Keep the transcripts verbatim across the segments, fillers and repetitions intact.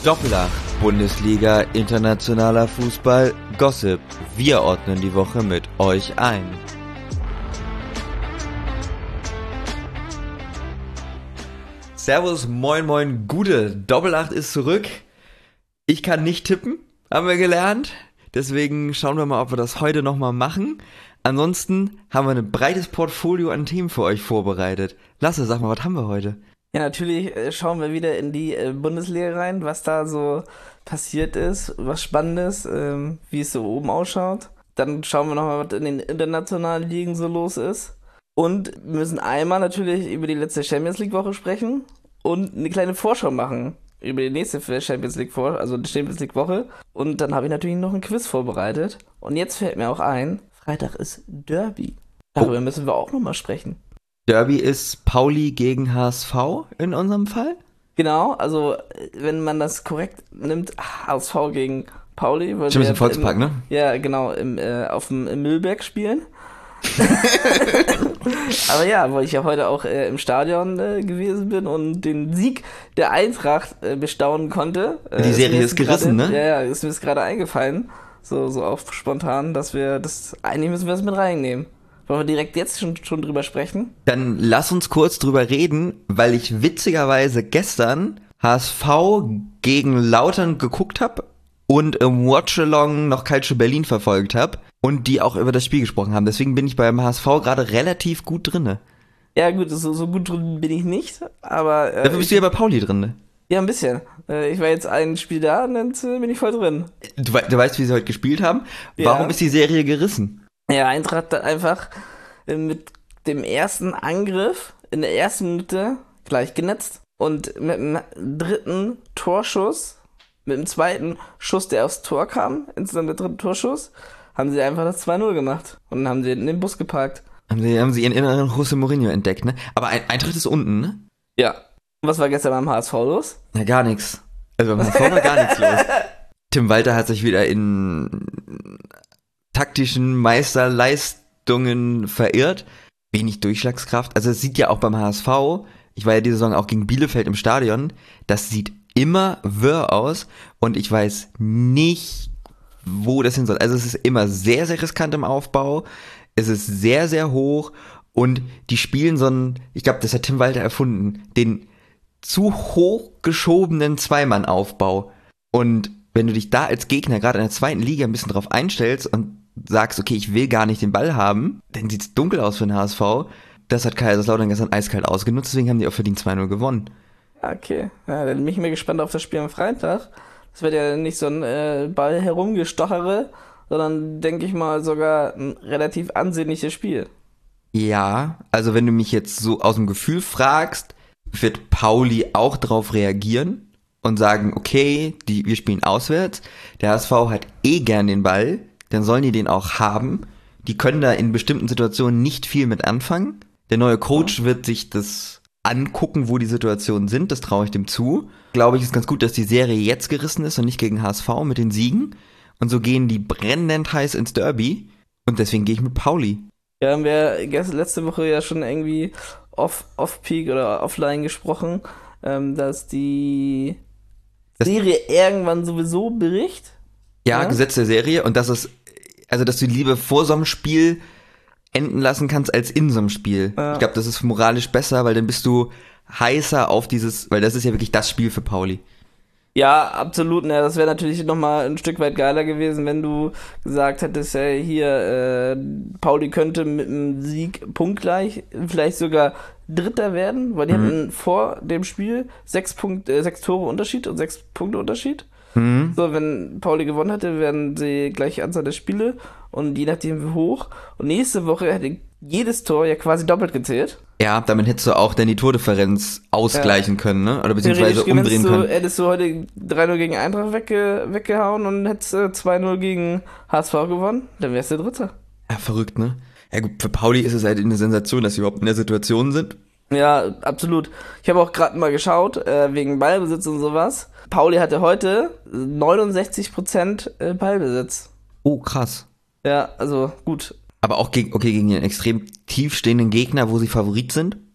Doppelacht, Bundesliga, internationaler Fußball, Gossip. Wir ordnen die Woche mit euch ein. Servus, moin moin, Gude. Doppelacht ist zurück. Ich kann nicht tippen, haben wir gelernt. Deswegen schauen wir mal, ob wir das heute nochmal machen. Ansonsten haben wir ein breites Portfolio an Themen für euch vorbereitet. Lasse, sag mal, was haben wir heute? Ja, natürlich äh, schauen wir wieder in die äh, Bundesliga rein, was da so passiert ist, was Spannendes, ähm, wie es so oben ausschaut. Dann schauen wir nochmal, was in den internationalen Ligen so los ist. Und wir müssen einmal natürlich über die letzte Champions League Woche sprechen und eine kleine Vorschau machen über die nächste Champions League Woche, also die Champions League Woche. Und dann habe ich natürlich noch ein Quiz vorbereitet. Und jetzt fällt mir auch ein, Freitag ist Derby. Darüber oh. müssen wir auch nochmal sprechen. Derby ist Pauli gegen H S V in unserem Fall? Genau, also wenn man das korrekt nimmt, H S V gegen Pauli. Stimmt, ist im Volkspark, ne? Ja, genau, im, äh, auf dem im Müllberg spielen. Aber ja, weil ich ja heute auch äh, im Stadion äh, gewesen bin und den Sieg der Eintracht äh, bestaunen konnte. Äh, Die Serie ist, ist gerissen, grade, ne? Ja, ja, ist mir jetzt gerade eingefallen, so, so auf spontan, dass wir das, eigentlich müssen wir das mit reinnehmen. Wollen wir direkt jetzt schon, schon drüber sprechen? Dann lass uns kurz drüber reden, weil ich witzigerweise gestern H S V gegen Lautern geguckt habe und im Watchalong noch Calcio Berlin verfolgt habe und die auch über das Spiel gesprochen haben. Deswegen bin ich beim H S V gerade relativ gut drinne. Ja gut, so, so gut drin bin ich nicht, aber... Äh, Dafür bist du ja bei Pauli drin, ne? Ja, ein bisschen. Äh, ich war jetzt ein Spiel da und dann äh, bin ich voll drin. Du, du weißt, wie sie heute gespielt haben? Ja. Warum ist die Serie gerissen? Ja, Eintracht hat einfach äh, mit dem ersten Angriff in der ersten Minute gleich genetzt und mit dem dritten Torschuss, mit dem zweiten Schuss, der aufs Tor kam, insgesamt der dritte Torschuss, haben sie einfach das zwei null gemacht und dann haben sie in den Bus geparkt. Haben sie, haben sie ihren inneren José Mourinho entdeckt, ne? Aber Eintracht ist unten, ne? Ja. Und was war gestern beim H S V los? Ja, gar nichts. Also beim H S V war gar nichts los. Tim Walter hat sich wieder in taktischen Meisterleistungen verirrt. Wenig Durchschlagskraft. Also es sieht ja auch beim H S V, ich war ja diese Saison auch gegen Bielefeld im Stadion, das sieht immer wirr aus und ich weiß nicht, wo das hin soll. Also es ist immer sehr, sehr riskant im Aufbau. Es ist sehr, sehr hoch und die spielen so einen, ich glaube, das hat Tim Walter erfunden, den zu hoch geschobenen Zweimann-Aufbau. Und wenn du dich da als Gegner gerade in der zweiten Liga ein bisschen drauf einstellst und sagst, okay, ich will gar nicht den Ball haben, dann sieht's dunkel aus für den H S V. Das hat Kaiserslautern gestern eiskalt ausgenutzt, deswegen haben die auch verdient zwei null gewonnen. Okay, ja, dann bin ich mir gespannt auf das Spiel am Freitag. Das wird ja nicht so ein äh, Ball herumgestochere, sondern, denke ich mal, sogar ein relativ ansehnliches Spiel. Ja, also wenn du mich jetzt so aus dem Gefühl fragst, wird Pauli auch drauf reagieren und sagen, okay, die, wir spielen auswärts, der H S V hat eh gern den Ball, dann sollen die den auch haben. Die können da in bestimmten Situationen nicht viel mit anfangen. Der neue Coach ja. wird sich das angucken, wo die Situationen sind, das traue ich dem zu. Glaube ich, ist ganz gut, dass die Serie jetzt gerissen ist und nicht gegen H S V mit den Siegen. Und so gehen die brennend heiß ins Derby. Und deswegen gehe ich mit Pauli. Ja, haben wir letzte Woche ja schon irgendwie off, off-peak oder offline gesprochen, ähm, dass die das Serie irgendwann sowieso bricht. Ja, ja, Gesetz der Serie. Und das ist, also dass du lieber vor so einem Spiel enden lassen kannst als in so einem Spiel. Ja. Ich glaube, das ist moralisch besser, weil dann bist du heißer auf dieses, weil das ist ja wirklich das Spiel für Pauli. Ja, absolut. Ne, das wäre natürlich nochmal ein Stück weit geiler gewesen, wenn du gesagt hättest, ja, hier, äh, Pauli könnte mit einem Sieg punktgleich, vielleicht sogar Dritter werden, weil die mhm. hatten vor dem Spiel sechs Punkt, äh, sechs Tore Unterschied und sechs Punkte Unterschied. Mhm. So, wenn Pauli gewonnen hätte, wären sie gleiche Anzahl der Spiele und je nachdem wie hoch. Und nächste Woche hätte jedes Tor ja quasi doppelt gezählt. Ja, damit hättest du auch dann die Tordifferenz ausgleichen ja. können, ne? Oder beziehungsweise umdrehen du, können. Hättest du heute drei null gegen Eintracht wegge- weggehauen und hättest äh, zwei null gegen H S V gewonnen, dann wärst du Dritter. Ja, verrückt, ne? Ja gut, für Pauli ist es halt eine Sensation, dass sie überhaupt in der Situation sind. Ja, absolut. Ich habe auch gerade mal geschaut, äh, wegen Ballbesitz und sowas. Pauli hatte heute neunundsechzig Prozent Ballbesitz. Oh, krass. Ja, also gut. Aber auch gegen, okay, gegen einen extrem tiefstehenden Gegner, wo sie Favorit sind?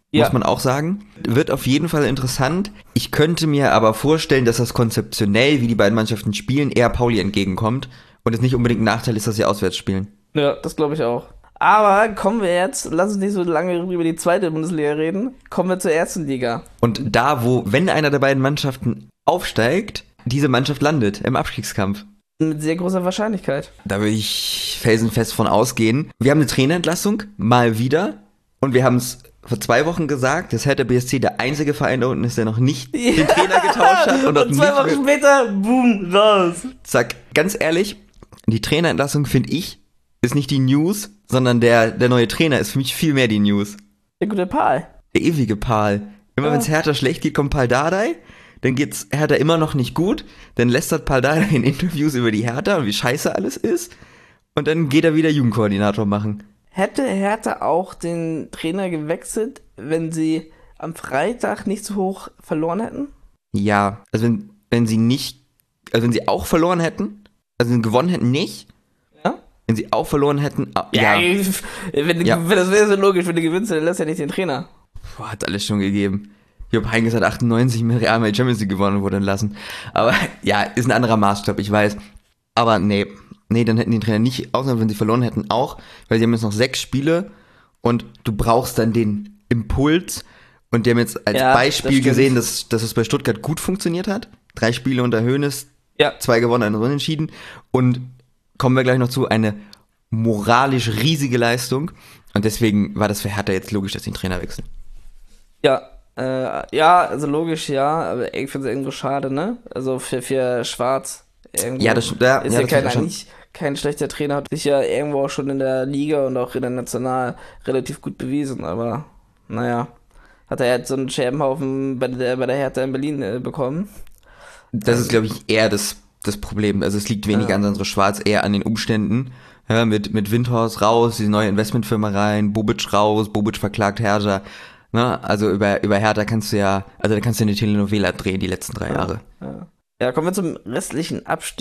Ja. muss man auch sagen. Wird auf jeden Fall interessant. Ich könnte mir aber vorstellen, dass das konzeptionell, wie die beiden Mannschaften spielen, eher Pauli entgegenkommt und es nicht unbedingt ein Nachteil ist, dass sie auswärts spielen. Ja, das glaube ich auch. Aber kommen wir jetzt, lass uns nicht so lange über die zweite Bundesliga reden, kommen wir zur ersten Liga. Und da, wo, wenn einer der beiden Mannschaften aufsteigt, diese Mannschaft landet im Abstiegskampf. Mit sehr großer Wahrscheinlichkeit. Da würde ich felsenfest von ausgehen. Wir haben eine Trainerentlassung, mal wieder. Und wir haben es vor zwei Wochen gesagt, dass Hertha B S C der einzige Verein da unten ist, der noch nicht Ja. den Trainer getauscht hat. Und, Und zwei Wochen später, boom, raus. Sag ganz ehrlich, die Trainerentlassung, finde ich, ist nicht die News, sondern der, der neue Trainer ist für mich viel mehr die News. Der gute Pal. Der ewige Pal. Immer Ja. wenn es Hertha schlecht geht, kommt Pal Dardai. Dann geht's Hertha immer noch nicht gut. Dann lästert Pal Dardai in Interviews über die Hertha und wie scheiße alles ist. Und dann geht er wieder Jugendkoordinator machen. Hätte Hertha auch den Trainer gewechselt, wenn sie am Freitag nicht so hoch verloren hätten? Ja, also wenn, wenn sie nicht, also wenn sie auch verloren hätten, also wenn sie gewonnen hätten, nicht. Ja? Wenn sie auch verloren hätten, ah, ja. Wenn, Ja. wenn das wäre so logisch, wenn du gewinnst, dann lässt er nicht den Trainer. Boah, hat alles schon gegeben. Jupp Heynckes hat achtundneunzig mit Real Madrid Champions League gewonnen und wurde entlassen. Aber ja, ist ein anderer Maßstab, ich weiß. Aber nee, nee, dann hätten die Trainer nicht, außer wenn sie verloren hätten, auch, weil sie haben jetzt noch sechs Spiele und du brauchst dann den Impuls. Und die haben jetzt als Ja, Beispiel das stimmt. gesehen, dass, dass es bei Stuttgart gut funktioniert hat. Drei Spiele unter Hoeneß, Ja. zwei gewonnen, ein Unentschieden. Und kommen wir gleich noch zu, eine moralisch riesige Leistung. Und deswegen war das für Hertha jetzt logisch, dass sie den Trainer wechseln. Ja, äh, ja, also logisch, ja, aber ich finde es irgendwo schade, ne? Also für, für Schwarz irgendwo. Ja, das, ja, ist ja, ja, das kein, war schon- eigentlich kein schlechter Trainer, hat sich ja irgendwo auch schon in der Liga und auch international relativ gut bewiesen, aber naja, hat er jetzt so einen Scherbenhaufen bei der, bei der Hertha in Berlin äh, bekommen. Das ist, glaube ich, eher das, das Problem. Also es liegt weniger Ja. an Sandro Schwarz, eher an den Umständen. Ja, mit, mit Windhorst raus, diese neue Investmentfirma rein, Bobic raus, Bobic verklagt Hertha. Ne? Also über, über Hertha kannst du ja, also da kannst du eine Telenovela drehen, die letzten drei Jahre. Ja. Ja, kommen wir zum restlichen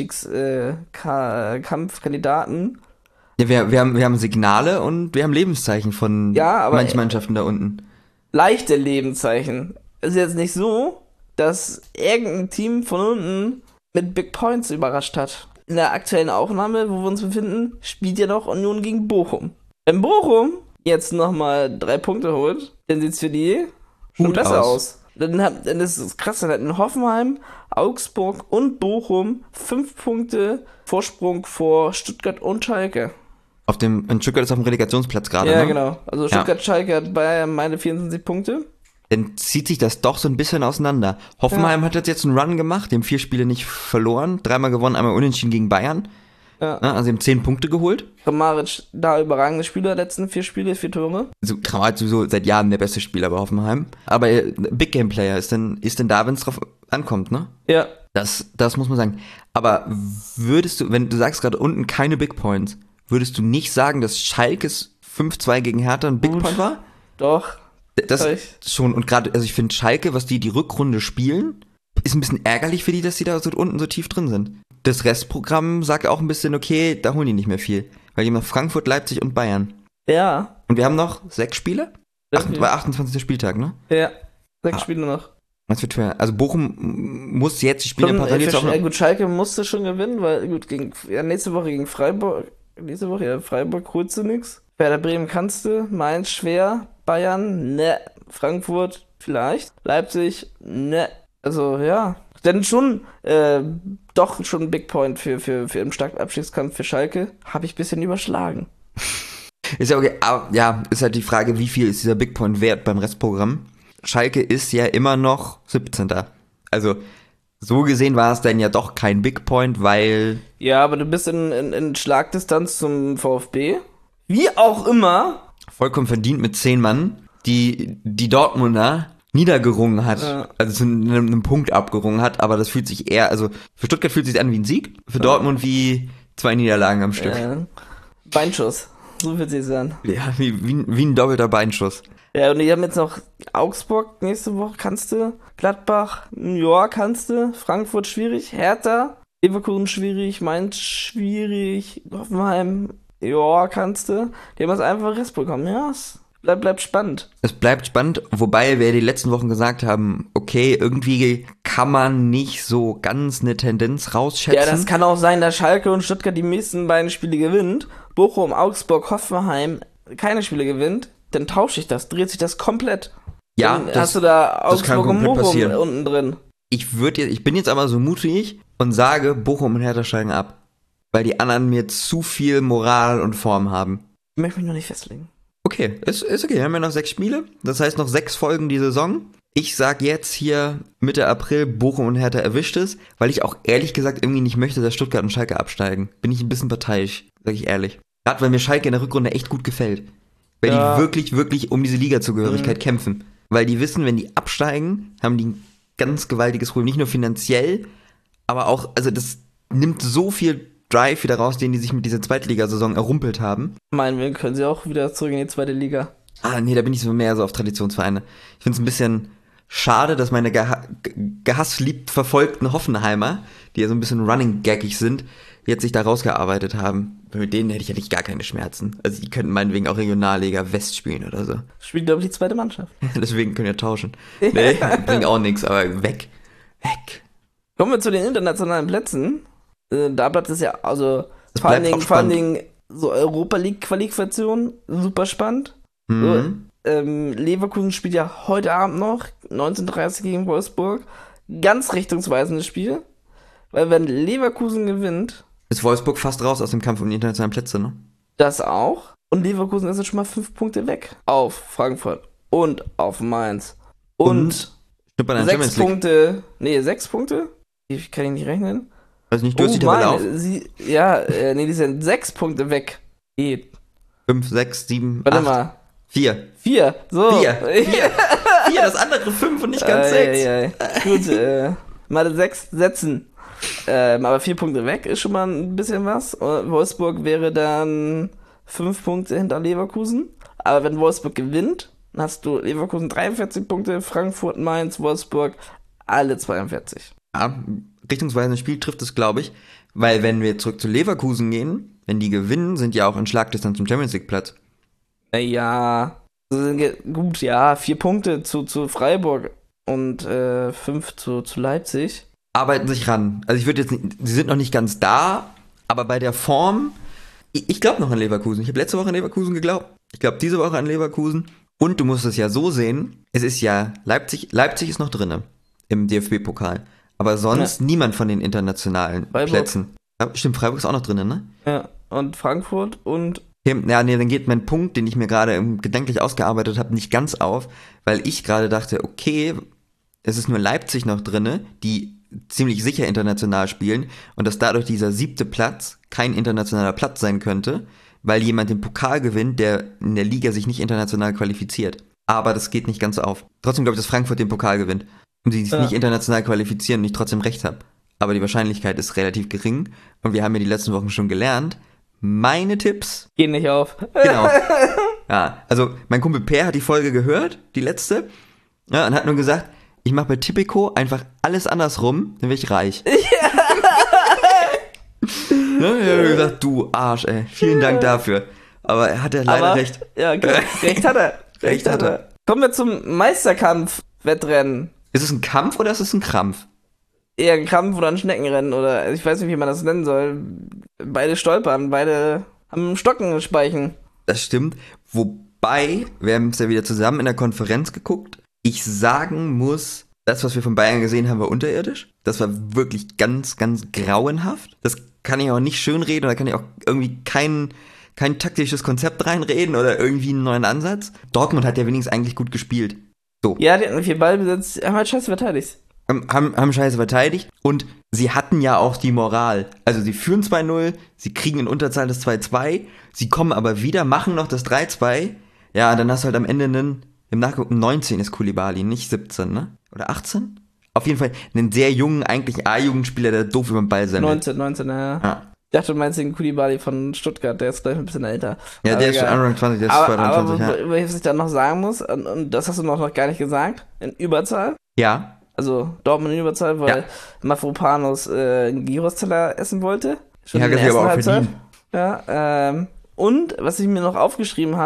Abstiegskampfkandidaten. Ja, wir, wir, haben, wir haben Signale und wir haben Lebenszeichen von Ja, aber- manchen Mannschaften da unten. Leichte Lebenszeichen. Es ist jetzt nicht so, dass irgendein Team von unten mit Big Points überrascht hat. In der aktuellen Aufnahme, wo wir uns befinden, spielt ja noch Union gegen Bochum. Wenn Bochum jetzt nochmal drei Punkte holt, dann sieht's für die schon Gut besser aus. aus. Dann, hat, dann ist es krass, dann hatten Hoffenheim, Augsburg und Bochum fünf Punkte Vorsprung vor Stuttgart und Schalke. Auf dem, in Stuttgart ist auf dem Relegationsplatz gerade, Ja, ne? genau. Also Stuttgart, Schalke hat Bayern meine vierundzwanzig Punkte. Dann zieht sich das doch so ein bisschen auseinander. Hoffenheim hat jetzt einen Run gemacht, die haben vier Spiele nicht verloren, dreimal gewonnen, einmal unentschieden gegen Bayern. Ja. Ne? Also sie haben zehn Punkte geholt. Kramaric, da überragende Spieler, letzten vier Spiele, vier Tore. Also Kramaric sowieso seit Jahren der beste Spieler bei Hoffenheim. Aber äh, Big Game Player ist denn, ist denn da, wenn es drauf ankommt, ne? Ja. Das, das muss man sagen. Aber würdest du, wenn du sagst gerade unten keine Big Points, würdest du nicht sagen, dass Schalkes fünf zwei gegen Hertha ein Big Gut. Point war? Doch. Das Sag ich. schon, und gerade, also ich finde Schalke, was die die Rückrunde spielen, ist ein bisschen ärgerlich für die, dass die da so unten so tief drin sind. Das Restprogramm sagt auch ein bisschen, okay, da holen die nicht mehr viel. Weil die haben noch Frankfurt, Leipzig und Bayern. Ja. Und wir haben noch sechs Spiele? Acht, Irgendwie. bei achtundzwanzigsten Spieltag, ne? Ja. Sechs Ah. Spiele noch. Das wird schwer. Also Bochum m- muss jetzt, die spielen Schon, ja parallel äh, jetzt auch ja, noch. gut, Schalke musste schon gewinnen, weil gut, gegen, ja, nächste Woche gegen Freiburg, nächste Woche, ja, Freiburg holst du nix. Werder Bremen kannst du, Mainz schwer, Bayern, ne, Frankfurt vielleicht, Leipzig, ne, also ja, denn schon, äh, doch schon ein Big Point für, für, für im starken Abstiegskampf für Schalke, habe ich ein bisschen überschlagen. Ist ja okay, aber, ja, ist halt die Frage, wie viel ist dieser Big Point wert beim Restprogramm? Schalke ist ja immer noch siebzehnter Also, so gesehen war es dann ja doch kein Big Point, weil Ja, aber du bist in, in, in Schlagdistanz zum VfB. Wie auch immer. vollkommen verdient mit zehn Mann, die die Dortmunder niedergerungen hat, Ja. also zu einem, einem Punkt abgerungen hat, aber das fühlt sich eher, also für Stuttgart fühlt sich an wie ein Sieg, für Dortmund wie zwei Niederlagen am Stück. Äh, Beinschuss. So wird sie an. Ja, wie, wie, wie ein doppelter Beinschuss. Ja, und die haben jetzt noch Augsburg nächste Woche, kannst du. Gladbach, New York kannst du. Frankfurt schwierig. Hertha, Leverkusen schwierig. Mainz schwierig. Hoffenheim, ja, kannst du. Die haben das einfach Rest bekommen. Ja, ist Bleib, bleibt spannend. Es bleibt spannend, wobei wir die letzten Wochen gesagt haben, okay, irgendwie kann man nicht so ganz eine Tendenz rausschätzen. Ja, das kann auch sein, dass Schalke und Stuttgart die nächsten beiden Spiele gewinnt, Bochum, Augsburg, Hoffenheim keine Spiele gewinnt, dann tausche ich das, dreht sich das komplett. Ja, dann das, hast du da das kann Augsburg und komplett Bochum passieren. unten drin. Ich würde jetzt, ich bin jetzt aber so mutig und sage, Bochum und Hertha steigen ab. Weil die anderen mir zu viel Moral und Form haben. Ich möchte mich noch nicht festlegen. Okay, ist, ist okay. Wir haben ja noch sechs Spiele. Das heißt noch sechs Folgen die Saison. Ich sag jetzt hier Mitte April, Bochum und Hertha erwischt es, weil ich auch ehrlich gesagt irgendwie nicht möchte, dass Stuttgart und Schalke absteigen. Bin ich ein bisschen parteiisch, sag ich ehrlich. Gerade weil mir Schalke in der Rückrunde echt gut gefällt. Weil ja. die wirklich, wirklich um diese Liga-Zugehörigkeit mhm. kämpfen. Weil die wissen, wenn die absteigen, haben die ein ganz gewaltiges Problem. Nicht nur finanziell, aber auch, also das nimmt so viel Drive wieder raus, den die sich mit dieser Zweitligasaison errumpelt haben. Meinen wir, können sie auch wieder zurück in die zweite Liga. Ah, nee, da bin ich so mehr so auf Traditionsvereine. Ich finde es ein bisschen schade, dass meine geha- gehasst-lieb verfolgten Hoffenheimer, die ja so ein bisschen running-gaggig sind, jetzt sich da rausgearbeitet haben. Mit denen hätte ich eigentlich gar keine Schmerzen. Also die könnten meinetwegen auch Regionalliga West spielen oder so. Spielt, glaube ich, die zweite Mannschaft. Deswegen können wir tauschen. Nee, bringt auch nichts, aber weg. Weg. Kommen wir zu den internationalen Plätzen. Äh, da bleibt es ja, also vor allen, Dingen, vor allen Dingen so Europa League Qualifikation, super spannend. Mhm. So, ähm, Leverkusen spielt ja heute Abend noch, neunzehn Uhr dreißig gegen Wolfsburg. Ganz richtungsweisendes Spiel. Weil wenn Leverkusen gewinnt... Ist Wolfsburg fast raus aus dem Kampf um die internationalen Plätze, ne? Das auch. Und Leverkusen ist jetzt schon mal fünf Punkte weg. Auf Frankfurt und auf Mainz. Und, und sechs Punkte... Nee, sechs Punkte? Ich kann ich nicht rechnen. Also nicht, du hast die Tabelle auf? Sie, ja, äh, nee, die sind sechs Punkte weg. Geht. Fünf, sechs, sieben, Warte acht. mal. Vier. Vier, so. Vier, vier. Vier, das andere fünf und nicht ganz sechs. Ja, ja. Gut, äh, mal sechs setzen. Ähm, aber vier Punkte weg ist schon mal ein bisschen was. Und Wolfsburg wäre dann fünf Punkte hinter Leverkusen. Aber wenn Wolfsburg gewinnt, dann hast du Leverkusen dreiundvierzig Punkte, Frankfurt, Mainz, Wolfsburg, alle zweiundvierzig. Ja, richtungsweisendes Spiel trifft es, glaube ich. Weil wenn wir zurück zu Leverkusen gehen, wenn die gewinnen, sind die auch in Schlagdistanz zum Champions League Platz. Ja, gut, ja, vier Punkte zu, zu Freiburg und äh, fünf zu, zu Leipzig. Arbeiten sich ran. Also ich würde jetzt nicht, sie sind noch nicht ganz da, aber bei der Form, ich, ich glaube noch an Leverkusen. Ich habe letzte Woche an Leverkusen geglaubt. Ich glaube diese Woche an Leverkusen. Und du musst es ja so sehen, es ist ja Leipzig, Leipzig ist noch drinne im D F B-Pokal. Aber sonst ja. niemand von den internationalen Freiburg. Plätzen. Ja, stimmt, Freiburg ist auch noch drinne, ne? Ja, und Frankfurt und... Ja, nee, dann geht mein Punkt, den ich mir gerade gedanklich ausgearbeitet habe, nicht ganz auf, weil ich gerade dachte, okay, es ist nur Leipzig noch drinne, die ziemlich sicher international spielen und dass dadurch dieser siebte Platz kein internationaler Platz sein könnte, weil jemand den Pokal gewinnt, der in der Liga sich nicht international qualifiziert. Aber das geht nicht ganz auf. Trotzdem glaube ich, dass Frankfurt den Pokal gewinnt und sie sich ja. nicht international qualifizieren und ich trotzdem recht habe. Aber die Wahrscheinlichkeit ist relativ gering und wir haben ja die letzten Wochen schon gelernt, meine Tipps gehen nicht auf. Genau. Ja, also mein Kumpel Per hat die Folge gehört, die letzte, ja, und hat nur gesagt, ich mache bei Tipico einfach alles andersrum, dann werde ich reich. Ja. Ja, ich habe gesagt, du Arsch, ey, vielen Dank dafür. Aber er hatte leider Aber, recht. Ja, genau. Recht hat er. Recht hat er. Kommen wir zum Meisterkampf-Wettrennen. Ist es ein Kampf oder ist es ein Krampf? Eher ein Krampf oder ein Schneckenrennen oder ich weiß nicht, wie man das nennen soll. Beide stolpern, beide haben einen Stocken im Speichen. Das stimmt. Wobei, wir haben es ja wieder zusammen in der Konferenz geguckt, ich sagen muss, das, was wir von Bayern gesehen haben, war unterirdisch. Das war wirklich ganz, ganz grauenhaft. Das kann ich auch nicht schönreden oder kann ich auch irgendwie kein, kein taktisches Konzept reinreden oder irgendwie einen neuen Ansatz. Dortmund hat ja wenigstens eigentlich gut gespielt. So. Ja, die hatten viel Ballbesitz, haben halt scheiße verteidigt. Haben, haben scheiße verteidigt und sie hatten ja auch die Moral. Also sie führen zwei null, sie kriegen in Unterzahl das zwei zwei, sie kommen aber wieder, machen noch das drei zwei. Ja, dann hast du halt am Ende einen, im Nachguck neunzehn ist Koulibaly, nicht siebzehn, ne? Oder achtzehn? Auf jeden Fall einen sehr jungen, eigentlich A-Jugendspieler, der doof über den Ball sein neunzehn, neunzehn, ja. ja. Ich dachte, du meinst den Koulibaly von Stuttgart, der ist gleich ein bisschen älter. Ja, aber der ist schon Anfang zwanzig, der ist aber, zweiundzwanzig, aber, ja. Was ich dann noch sagen muss, und, und das hast du noch, noch gar nicht gesagt, in Überzahl. Ja. Also Dortmund in Überzahl, weil ja. Mafropanos äh, einen Gyros-Teller essen wollte. Schon ja, in der ersten aber auch Halbzeit. Ja, ähm, und was ich mir noch aufgeschrieben habe,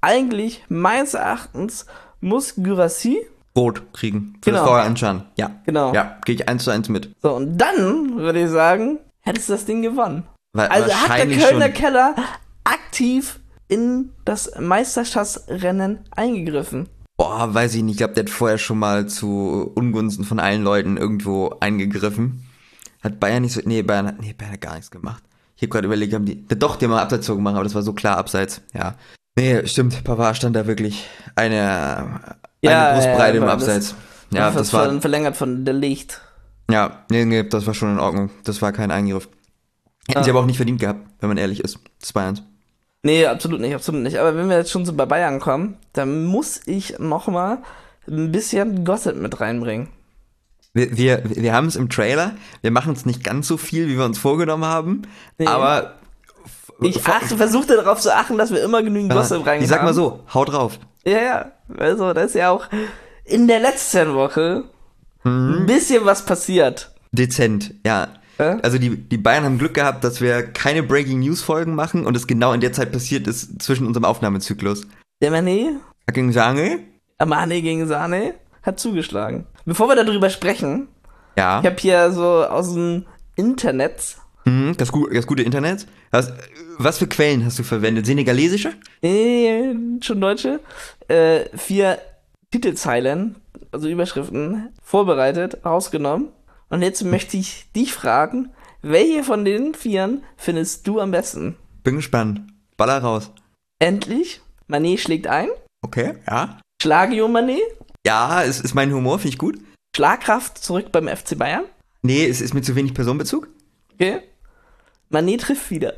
eigentlich, meines Erachtens, muss Guirassy Rot kriegen. Für Genau. das Vorher anschauen. Ja. Genau. Ja, gehe ich eins zu eins mit. So, und dann würde ich sagen, hättest du das Ding gewonnen. Weil Also hat der wahrscheinlich Kölner schon. Keller aktiv in das Meisterschaftsrennen eingegriffen. Boah, weiß ich nicht. Ich glaube, der hat vorher schon mal zu Ungunsten von allen Leuten irgendwo eingegriffen. Hat Bayern nicht so. Nee, Bayern hat, nee, Bayern hat gar nichts gemacht. Ich habe gerade überlegt, haben die. Doch, die haben mal Abseits gemacht, aber das war so klar abseits. Ja. Nee, stimmt. Pavard stand da wirklich eine, eine Ja, Brustbreite ja, im aber Abseits. Ja, das, das war. war verlängert von der Licht. Ja, nee, nee, das war schon in Ordnung. Das war kein Eingriff. Hätten Ah. sie aber auch nicht verdient gehabt, wenn man ehrlich ist. zwei eins. Nee, absolut nicht, absolut nicht. Aber wenn wir jetzt schon so bei Bayern kommen, dann muss ich nochmal ein bisschen Gossip mit reinbringen. Wir, wir, wir haben es im Trailer. Wir machen es nicht ganz so viel, wie wir uns vorgenommen haben. Nee. Aber. Ich achte, versuchte darauf zu achten, dass wir immer genügend Gossip rein Ich sag mal so, haut drauf. Ja, ja. Also, da ist ja auch in der letzten Woche Mhm. ein bisschen was passiert. Dezent, ja. Ja? Also die, die Bayern haben Glück gehabt, dass wir keine Breaking News Folgen machen und es genau in der Zeit passiert ist zwischen unserem Aufnahmezyklus. Der Mané, Hacking Sange? Amane gegen Sane, hat zugeschlagen. Bevor wir darüber sprechen, Ja. ich habe hier so aus dem Internet, Mhm, das, gu das gute Internet. Was, was für Quellen hast du verwendet? Senegalesische? äh, schon Deutsche, äh, vier Titelzeilen, also Überschriften, vorbereitet, rausgenommen. Und jetzt möchte ich dich fragen, welche von den Vieren findest du am besten? Bin gespannt. Baller raus. Endlich, Mané schlägt ein, Okay, ja. Schlagio Mané, Ja, es ist mein Humor, finde ich gut. Schlagkraft zurück beim F C Bayern. Nee, es ist mir zu wenig Personenbezug. Okay. Mané trifft wieder.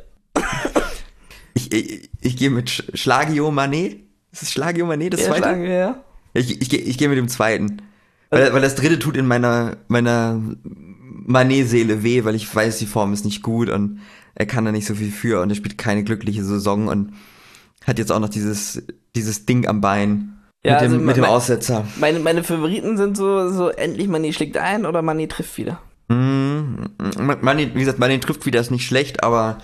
Ich, ich, ich gehe mit Sch Schlagio Mané. Ist es Schlagio Mané, das Ja, zweite? Schlagio, ja. Ich, ich, geh- ich gehe mit dem zweiten. Weil, weil das dritte tut in meiner, meiner Mané-Seele weh, weil ich weiß, die Form ist nicht gut und er kann da nicht so viel für und er spielt keine glückliche Saison und hat jetzt auch noch dieses, dieses Ding am Bein Ja, mit dem, also mit dem mein- Aussetzer. Meine, meine Favoriten sind so, so endlich Mané schlägt ein oder Mané trifft wieder. Mhm. Mané, wie gesagt, Mané trifft wieder, ist nicht schlecht, aber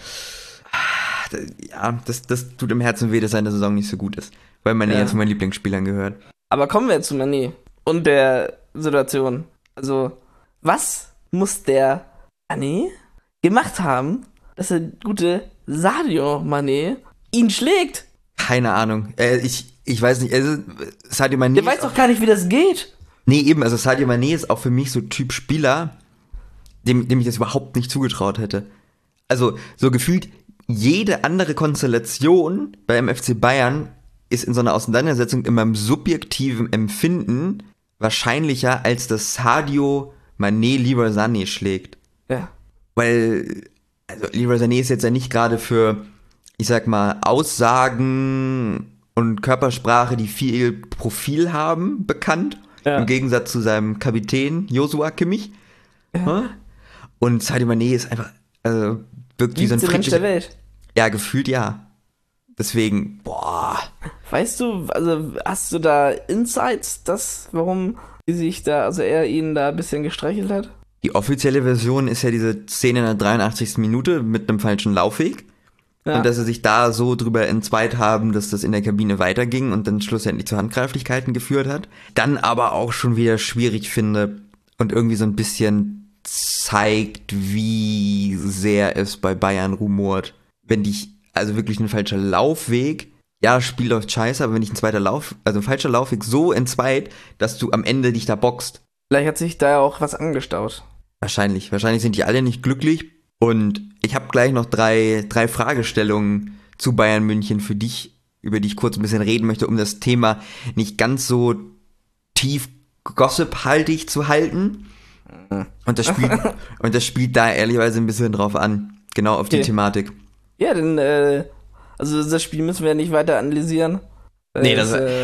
ah, ja, das, das tut im Herzen weh, dass seine Saison nicht so gut ist. Weil Mané Ja. jetzt zu meinen Lieblingsspielern gehört. Aber kommen wir zu Mané und der Situation. Also, was muss der Mané gemacht haben, dass der gute Sadio Mané ihn schlägt? Keine Ahnung. Äh, ich, ich weiß nicht, also Sadio Mané. Der ist weiß auch- doch gar nicht, wie das geht. Nee, eben, also Sadio Mané ist auch für mich so Typ Spieler, dem, dem ich das überhaupt nicht zugetraut hätte. Also, so gefühlt jede andere Konstellation beim F C Bayern ist in so einer Auseinandersetzung in meinem subjektiven Empfinden wahrscheinlicher, als dass Sadio Mané Leroy Sané schlägt. Ja. Weil, also Leroy Sané ist jetzt ja nicht gerade für, ich sag mal, Aussagen und Körpersprache, die viel Profil haben, bekannt. Ja. Im Gegensatz zu seinem Kapitän Joshua Kimmich. Ja. Und Sadio Mané ist einfach, also, wirkt wie so ein Liebste Mensch der friedlicher. Welt. Ja, gefühlt ja. Deswegen, boah. Weißt du, also hast du da Insights, das, warum die sich da, also er ihn da ein bisschen gestreichelt hat? Die offizielle Version ist ja diese Szene in der dreiundachtzigsten Minute mit einem falschen Laufweg. Ja. Und dass sie sich da so drüber entzweit haben, dass das in der Kabine weiterging und dann schlussendlich zu Handgreiflichkeiten geführt hat. Dann aber auch schon wieder schwierig finde und irgendwie so ein bisschen zeigt, wie sehr es bei Bayern rumort. Wenn dich, also wirklich ein falscher Laufweg, ja, Spiel läuft scheiße, aber wenn dich ein zweiter Lauf, also ein falscher Laufweg so entzweit, dass du am Ende dich da boxt. Vielleicht hat sich da auch was angestaut. Wahrscheinlich. Wahrscheinlich sind die alle nicht glücklich. Und ich habe gleich noch drei, drei Fragestellungen zu Bayern München für dich, über die ich kurz ein bisschen reden möchte, um das Thema nicht ganz so tief gossiphaltig zu halten. Und das spielt, und das spielt da ehrlicherweise ein bisschen drauf an. Genau auf die Okay. Thematik. Ja, denn, äh, also das Spiel müssen wir ja nicht weiter analysieren. Nee, das- äh,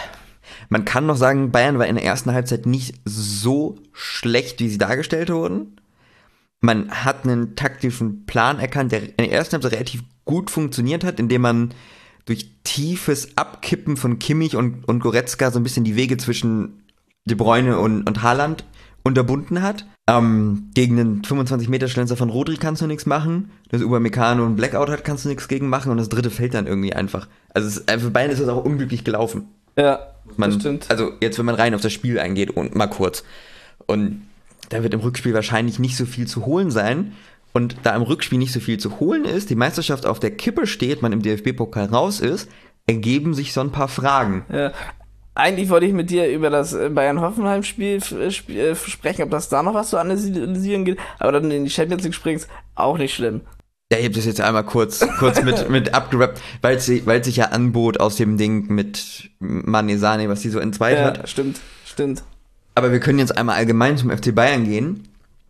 Man kann noch sagen, Bayern war in der ersten Halbzeit nicht so schlecht, wie sie dargestellt wurden. Man hat einen taktischen Plan erkannt, der in der ersten Halbzeit relativ gut funktioniert hat, indem man durch tiefes Abkippen von Kimmich und, und Goretzka so ein bisschen die Wege zwischen De Bruyne und, und Haaland unterbunden hat. Ähm, gegen einen fünfundzwanzig-Meter-Schlenzer von Rodri kannst du nichts machen. Das Upamecano ein Blackout hat, kannst du nichts gegen machen. Und das dritte fällt dann irgendwie einfach. Also es ist, für Bayern ist das auch unglücklich gelaufen. Ja, man, das stimmt. Also jetzt, wenn man rein auf das Spiel eingeht und mal kurz. Und da wird im Rückspiel wahrscheinlich nicht so viel zu holen sein. Und da im Rückspiel nicht so viel zu holen ist, die Meisterschaft auf der Kippe steht, man im D F B-Pokal raus ist, ergeben sich so ein paar Fragen. Ja. Eigentlich wollte ich mit dir über das Bayern-Hoffenheim-Spiel äh, sprechen, ob das da noch was zu analysieren geht, aber dann in die Champions League springst, auch nicht schlimm. Ja, ich hab das jetzt einmal kurz, kurz mit, mit abgerappt, weil es sich ja anbot aus dem Ding mit Mané Sané, was die so entzweit ja, hat. Ja, stimmt, stimmt. Aber wir können jetzt einmal allgemein zum F C Bayern gehen.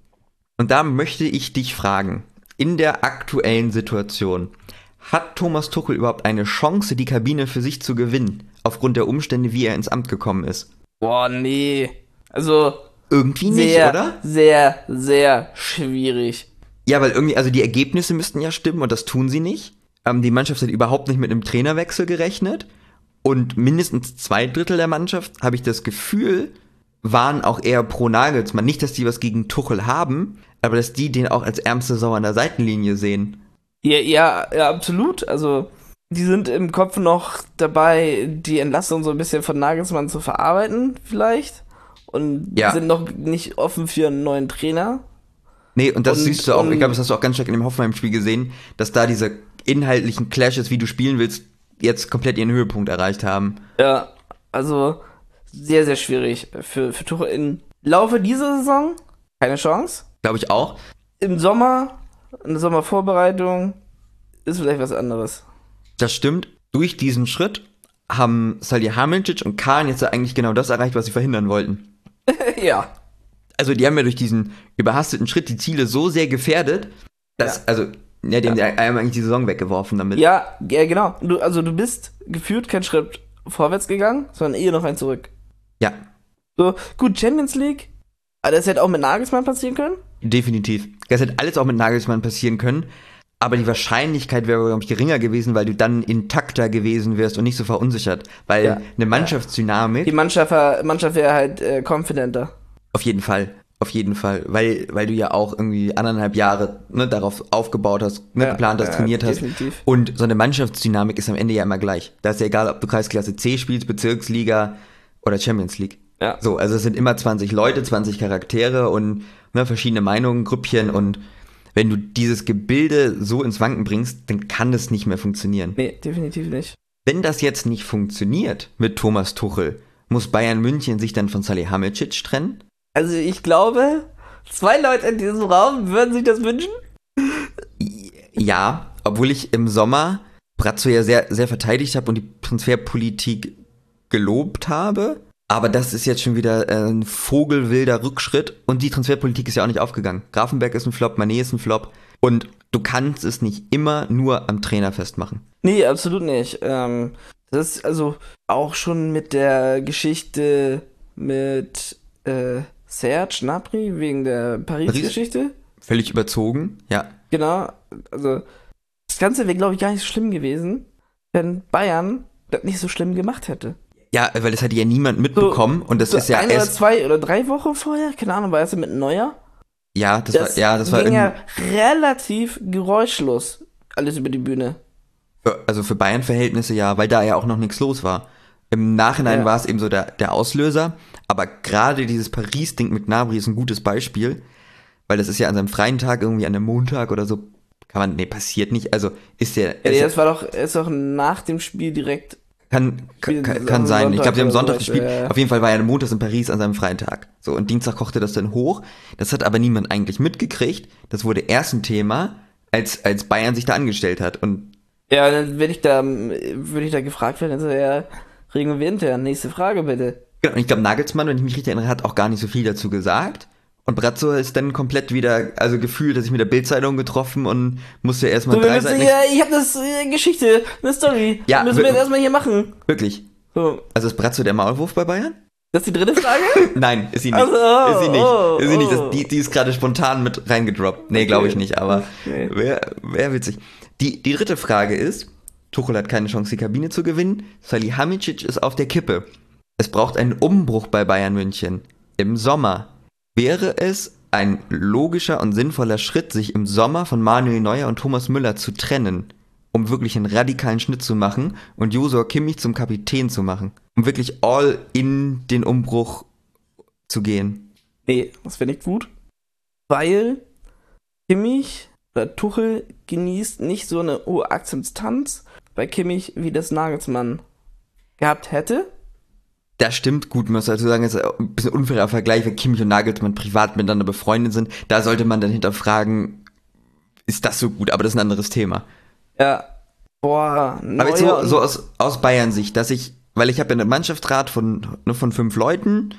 Und da möchte ich dich fragen, in der aktuellen Situation, hat Thomas Tuchel überhaupt eine Chance, die Kabine für sich zu gewinnen, aufgrund der Umstände, wie er ins Amt gekommen ist? Boah, nee. Also irgendwie nicht, sehr, oder? Sehr, sehr schwierig. Ja, weil irgendwie, also die Ergebnisse müssten ja stimmen und das tun sie nicht. Ähm, die Mannschaft hat überhaupt nicht mit einem Trainerwechsel gerechnet und mindestens zwei Drittel der Mannschaft, habe ich das Gefühl, waren auch eher pro Nagelsmann. Nicht, dass die was gegen Tuchel haben, aber dass die den auch als ärmste Sau an der Seitenlinie sehen. Ja, ja, ja, absolut. Also, die sind im Kopf noch dabei, die Entlassung so ein bisschen von Nagelsmann zu verarbeiten, vielleicht. Und ja. sind noch nicht offen für einen neuen Trainer. Nee, und das und, siehst du auch, und, ich glaube, das hast du auch ganz stark in dem Hoffenheim-Spiel gesehen, dass da diese inhaltlichen Clashes, wie du spielen willst, jetzt komplett ihren Höhepunkt erreicht haben. Ja, also sehr, sehr schwierig für, für Tuchel. Im Laufe dieser Saison keine Chance. Glaube ich auch. Im Sommer, in der Sommervorbereitung, ist vielleicht was anderes. Das stimmt. Durch diesen Schritt haben Salihamidzic und Kahn jetzt eigentlich genau das erreicht, was sie verhindern wollten. Ja. Also die haben ja durch diesen überhasteten Schritt die Ziele so sehr gefährdet, dass, ja. also, ja, die haben ja. eigentlich die Saison weggeworfen damit. Ja, ja, genau. Du, also du bist gefühlt keinen Schritt vorwärts gegangen, sondern eher noch einen zurück. Ja. So, gut, Champions League, aber das hätte auch mit Nagelsmann passieren können? Definitiv. Das hätte alles auch mit Nagelsmann passieren können, aber die Wahrscheinlichkeit wäre, glaube ich, geringer gewesen, weil du dann intakter gewesen wärst und nicht so verunsichert. Weil ja. eine Mannschaftsdynamik... Die Mannschaft, Mannschaft wäre halt äh, confidenter. Auf jeden Fall. Auf jeden Fall, weil, weil du ja auch irgendwie anderthalb Jahre ne, darauf aufgebaut hast, ne, ja, geplant hast, ja, trainiert definitiv. hast. Und so eine Mannschaftsdynamik ist am Ende ja immer gleich. Da ist ja egal, ob du Kreisklasse C spielst, Bezirksliga oder Champions League. Ja. So, also es sind immer zwanzig Leute, zwanzig Charaktere und ne, verschiedene Meinungen, Grüppchen. Und wenn du dieses Gebilde so ins Wanken bringst, dann kann das nicht mehr funktionieren. Nee, definitiv nicht. Wenn das jetzt nicht funktioniert mit Thomas Tuchel, muss Bayern München sich dann von Salihamidzic trennen? Also ich glaube, zwei Leute in diesem Raum würden sich das wünschen. Ja, obwohl ich im Sommer Brazzo ja sehr, sehr verteidigt habe und die Transferpolitik gelobt habe. Aber das ist jetzt schon wieder ein vogelwilder Rückschritt und die Transferpolitik ist ja auch nicht aufgegangen. Grafenberg ist ein Flop, Mané ist ein Flop und du kannst es nicht immer nur am Trainer festmachen. Nee, absolut nicht. Ähm, das ist also auch schon mit der Geschichte mit äh, Serge Gnabry wegen der Paris-Geschichte. Paris? Völlig überzogen, ja. Genau, also das Ganze wäre, glaube ich, gar nicht so schlimm gewesen, wenn Bayern das nicht so schlimm gemacht hätte. Ja, weil das hat ja niemand mitbekommen so, und das so ist ja ein erst... oder zwei oder drei Wochen vorher, keine Ahnung, war es mit Neujahr? Ja, das, das war ja, das war ging ja relativ geräuschlos alles über die Bühne. Für, also für Bayern-Verhältnisse ja, weil da ja auch noch nichts los war. Im Nachhinein ja. war es eben so der, der Auslöser, aber gerade dieses Paris-Ding mit Gnabry ist ein gutes Beispiel, weil das ist ja an seinem freien Tag, irgendwie an einem Montag oder so, kann man, nee, passiert nicht, also ist der... Ja, nee, das war doch, er ist doch nach dem Spiel direkt... Kann, kann, kann sein, Sonntag ich glaube, sie haben Sonntag gespielt, ja, ja. Auf jeden Fall war er montags in Paris an seinem freien Tag. So, und Dienstag kochte das dann hoch, das hat aber niemand eigentlich mitgekriegt, das wurde erst ein Thema, als, als Bayern sich da angestellt hat und... Ja, dann wenn ich da, würde ich da gefragt werden, dann so, ja... Regen wir intern. Nächste Frage bitte. Genau, und ich glaube, Nagelsmann, wenn ich mich richtig erinnere, hat auch gar nicht so viel dazu gesagt. Und Brazzo ist dann komplett wieder, also gefühlt, dass ich mit der Bildzeitung getroffen und musste erstmal so, drei Seiten... Ja, ich habe das, äh, Geschichte, eine Story. Ja, müssen wir jetzt erstmal hier machen. Wirklich. So. Also ist Brazzo der Maulwurf bei Bayern? Das ist die dritte Frage? Nein, ist sie nicht. Also, oh, ist sie nicht. Oh, ist sie nicht. Das, oh. die, die ist gerade spontan mit reingedroppt. Nee, okay. Glaube ich nicht, aber okay. Wäre wär witzig. Die, die dritte Frage ist... Tuchel hat keine Chance, die Kabine zu gewinnen. Salihamidzic ist auf der Kippe. Es braucht einen Umbruch bei Bayern München. Im Sommer. wäre es ein logischer und sinnvoller Schritt, sich im Sommer von Manuel Neuer und Thomas Müller zu trennen, um wirklich einen radikalen Schnitt zu machen und Joshua Kimmich zum Kapitän zu machen, um wirklich all in den Umbruch zu gehen. Nee, das wäre nicht gut, weil Kimmich oder Tuchel genießt nicht so eine hohe Akzeptanz bei Kimmich, wie das Nagelsmann gehabt hätte. Das stimmt, gut, muss dazu sagen, ist ein bisschen unfairer Vergleich, wenn Kimmich und Nagelsmann privat miteinander befreundet sind. Da sollte man dann hinterfragen, ist das so gut, aber das ist ein anderes Thema. Ja, boah, Neuer. Aber jetzt so, so aus, aus Bayern-Sicht, dass ich, weil ich habe ja einen Mannschaftsrat von, nur von fünf Leuten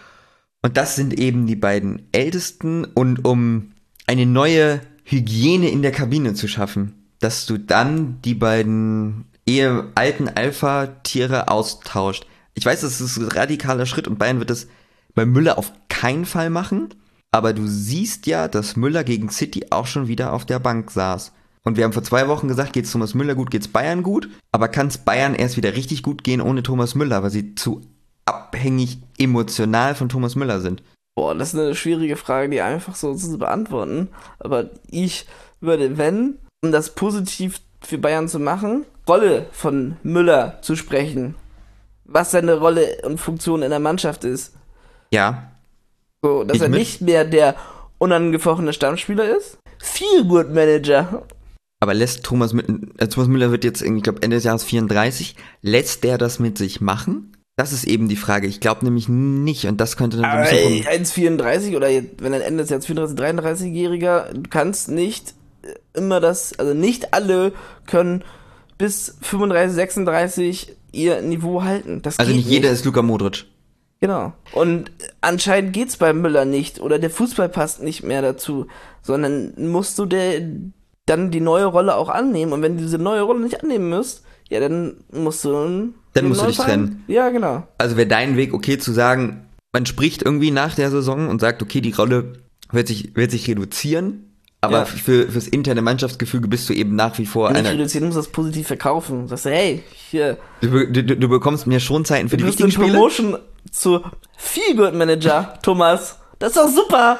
und das sind eben die beiden Ältesten und um eine neue Hygiene in der Kabine zu schaffen, dass du dann die beiden eher alten Alpha-Tiere austauscht. Ich weiß, das ist ein radikaler Schritt und Bayern wird das bei Müller auf keinen Fall machen, aber du siehst ja, dass Müller gegen City auch schon wieder auf der Bank saß. Und wir haben vor zwei Wochen gesagt, geht's Thomas Müller gut, geht's Bayern gut, aber kann es Bayern erst wieder richtig gut gehen ohne Thomas Müller, weil sie zu abhängig emotional von Thomas Müller sind. Boah, das ist eine schwierige Frage, die einfach so zu beantworten. Aber ich würde, wenn, um das positiv für Bayern zu machen, Rolle von Müller zu sprechen. Was seine Rolle und Funktion in der Mannschaft ist. Ja. So, dass Ich er mit- nicht mehr der unangefochtene Stammspieler ist. Feel-Good-Manager. Aber lässt Thomas, mit, äh, Thomas Müller wird jetzt, irgendwie, ich glaube, Ende des Jahres vierunddreißig, lässt der das mit sich machen? Das ist eben die Frage. Ich glaube nämlich nicht und das könnte dann so ein Aber bisschen ey, vom, eins Komma vierunddreißig oder jetzt, wenn er Ende des Jahres vierunddreißig, dreiunddreißigjähriger, du kannst nicht immer das, also nicht alle können bis fünfunddreißig, sechsunddreißig ihr Niveau halten. Das also geht nicht jeder ist Luka Modric. Genau. Und anscheinend geht's bei Müller nicht oder der Fußball passt nicht mehr dazu, sondern musst du der, dann die neue Rolle auch annehmen. Und wenn du diese neue Rolle nicht annehmen musst, ja, dann musst du Dann den musst du neu dich fahren. trennen. Ja, genau. Also wäre dein Weg okay zu sagen, man spricht irgendwie nach der Saison und sagt, okay, die Rolle wird sich, wird sich reduzieren, aber Ja. für, fürs interne Mannschaftsgefühl bist du eben nach wie vor Nicht einer. reduzieren, musst das positiv verkaufen. Sagst du, hey, hier, Du, be- du, du bekommst mir schon Zeiten für du die bist wichtigen eine Spiele. Promotion zu Feel-Good-Manager, Thomas. Das ist doch super.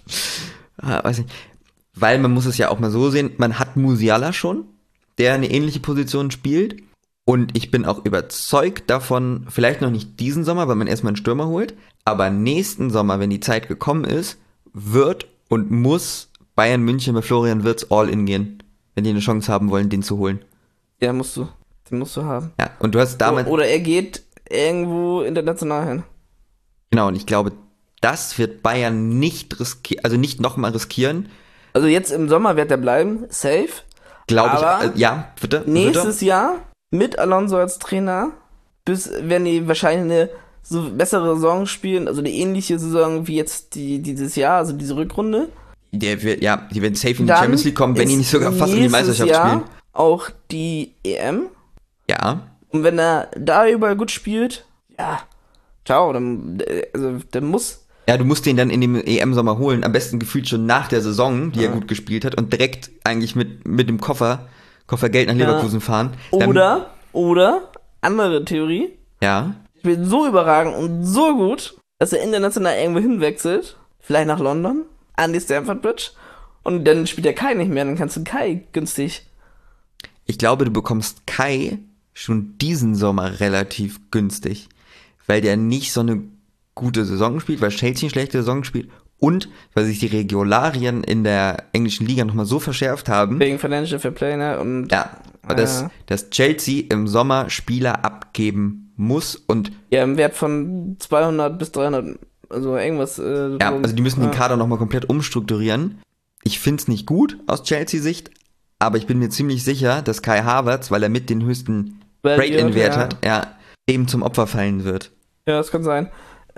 Ah, weiß nicht. Weil man muss es ja auch mal so sehen, man hat Musiala schon, der eine ähnliche Position spielt. Und ich bin auch überzeugt davon, vielleicht noch nicht diesen Sommer, weil man erstmal einen Stürmer holt, aber nächsten Sommer, wenn die Zeit gekommen ist, wird und muss Bayern München mit Florian Wirtz all in gehen, wenn die eine Chance haben wollen, den zu holen. Ja, musst du. Den musst du haben. Ja, und du hast damals, Oder er geht irgendwo international hin. genau, und ich glaube, das wird Bayern nicht riskieren, also nicht nochmal riskieren, Also jetzt im Sommer wird er bleiben, safe. glaube Aber ich, äh, ja, bitte, bitte. Nächstes Jahr mit Alonso als Trainer, bis werden die wahrscheinlich eine so bessere Saison spielen, also eine ähnliche Saison wie jetzt die dieses Jahr, also diese Rückrunde. Der wird, ja, die werden safe in die Dann Champions League kommen, wenn die ist nicht sogar fast in die nächstes Meisterschaft Jahr spielen. auch die E M. Ja, Und wenn er da überall gut spielt, ja, ciao, dann, also, dann muss. ja, du musst den dann in dem E M-Sommer holen, am besten gefühlt schon nach der Saison, die Ja. er gut gespielt hat und direkt eigentlich mit, mit dem Koffer, Koffer Geld nach Ja. Leverkusen fahren. Dann, Oder, oder, andere Theorie, ja, spielt so überragend und so gut, dass er international irgendwo hinwechselt, vielleicht nach London, an die Stamford Bridge, und dann spielt er Kai nicht mehr, dann kannst du Kai günstig. ich glaube, du bekommst Kai schon diesen Sommer relativ günstig, weil der nicht so eine gute Saison spielt, weil Chelsea eine schlechte Saison spielt und weil sich die Regularien in der englischen Liga nochmal so verschärft haben, Wegen Financial Fair Play, ne? Und ja, dass, Ja. dass Chelsea im Sommer Spieler abgeben muss und ja, im Wert von zweihundert bis dreihundert, also irgendwas. Äh, ja, also die müssen den ja. Kader nochmal komplett umstrukturieren. Ich find's nicht gut aus Chelsea-Sicht, aber ich bin mir ziemlich sicher, dass Kai Havertz, weil er mit den höchsten Trade-In-Wert ja. hat, ja, dem zum Opfer fallen wird. Ja, das kann sein.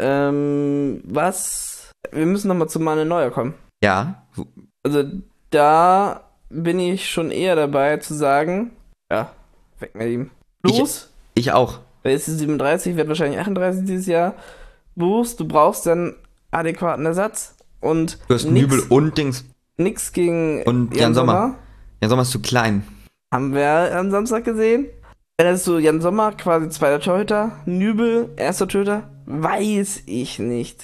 Ähm, was? Wir müssen nochmal zu Manuel Neuer kommen. Ja, Also da bin ich schon eher dabei zu sagen, ja, weg mit ihm. Los, ich auch. er ist siebenunddreißig, wird wahrscheinlich achtunddreißig dieses Jahr. Los, du brauchst dann adäquaten Ersatz. Und Du hast nix, Nübel und Dings. nix gegen Und Jan Sommer. Jan Sommer ist zu klein. Haben wir am Samstag gesehen. Wenn das so Jan Sommer, quasi zweiter Torhüter, Nübel, erster Torhüter, weiß ich nicht.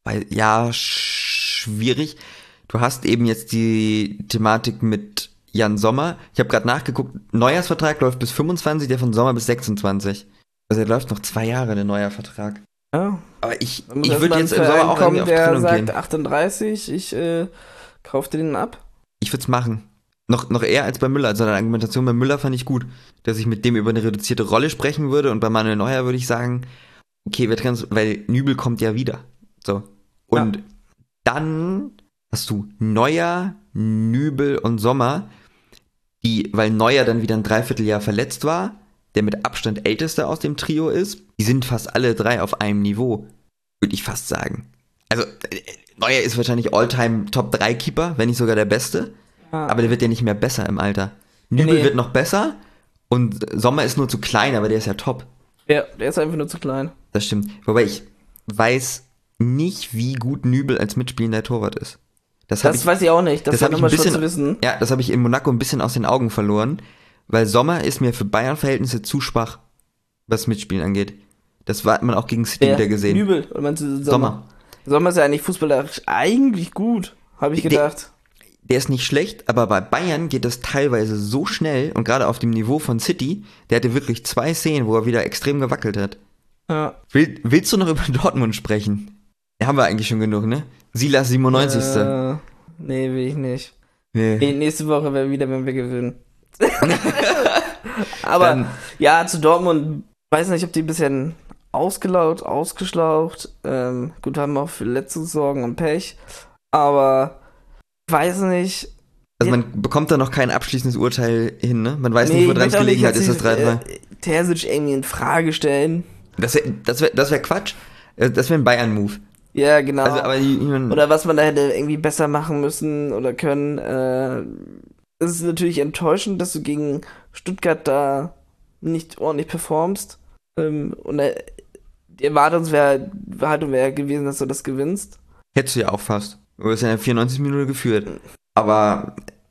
Weil, ja, schwierig. Du hast eben jetzt die Thematik mit Jan Sommer. Ich habe gerade nachgeguckt, Neujahrsvertrag läuft bis fünfundzwanzig, der von Sommer bis sechsundzwanzig. Also er läuft noch zwei Jahre, der Neujahrvertrag. Ja. Aber ich, Da muss ich erst würde mal jetzt ein im Sommer Verein auch kommen, irgendwie auf der Trennung sagt gehen. achtunddreißig, ich äh, kauf dir den ab. Ich würde es machen. Noch, noch eher als bei Müller. Also seine Argumentation bei Müller fand ich gut, dass ich mit dem über eine reduzierte Rolle sprechen würde. Und bei Manuel Neuer würde ich sagen, okay, wir trennen uns, weil Nübel kommt ja wieder. So. Und Ja. dann hast du Neuer, Nübel und Sommer, die, weil Neuer dann wieder ein Dreivierteljahr verletzt war, der mit Abstand älteste aus dem Trio ist, die sind fast alle drei auf einem Niveau, würde ich fast sagen. Also, äh, Neuer ist wahrscheinlich All-Time Top drei Keeper, wenn nicht sogar der Beste. Ja. Aber der wird ja nicht mehr besser im Alter. Nübel Nee. wird noch besser und Sommer ist nur zu klein, aber der ist ja top. Ja, der ist einfach nur zu klein. Das stimmt. Wobei ich weiß nicht, wie gut Nübel als mitspielender Torwart ist. Das, hab Das ich, weiß ich auch nicht. Das, das wäre hab ich nochmal ein schon bisschen- zu wissen. ja, das habe ich in Monaco ein bisschen aus den Augen verloren, weil Sommer ist mir für Bayern-Verhältnisse zu schwach, was Mitspielen angeht. Das hat man auch gegen City Wer? wieder gesehen. Nübel, oder meinst du Sommer? Sommer. Sommer ist ja eigentlich fußballerisch eigentlich gut, habe ich Der- gedacht. Der ist nicht schlecht, aber bei Bayern geht das teilweise so schnell und gerade auf dem Niveau von City, der hatte wirklich zwei Szenen, wo er wieder extrem gewackelt hat. Ja. Will, willst du noch über Dortmund sprechen? Ja, haben wir eigentlich schon genug, ne? Silas siebenundneunzigste Äh, nee, will ich nicht. Nee. Nee, nächste Woche wäre wieder, wenn wir gewinnen. Aber Dann- ja, zu Dortmund, weiß nicht, ob die ein bisschen ausgelaugt, ausgeschlaucht. Ähm, gut, haben auch für letzte Sorgen und Pech. Aber weiß nicht. Also man bekommt da noch kein abschließendes Urteil hin, ne? Man weiß nicht, ich woran es möchte auch nicht gelegen hat, ist das jetzt drei drei. äh, Terzic irgendwie in Frage stellen. Das wäre das wär, das wär Quatsch. Äh, Das wäre ein Bayern-Move. Ja, genau. Also, aber die, ich mein, Oder was man da hätte irgendwie besser machen müssen oder können. Äh, es ist natürlich enttäuschend, dass du gegen Stuttgart da nicht ordentlich performst. Ähm, und äh, die Erwartungshaltung wäre gewesen, dass du das gewinnst. hättest du ja auch fast. Du hast ja in der vierundneunzigsten Minute geführt. Aber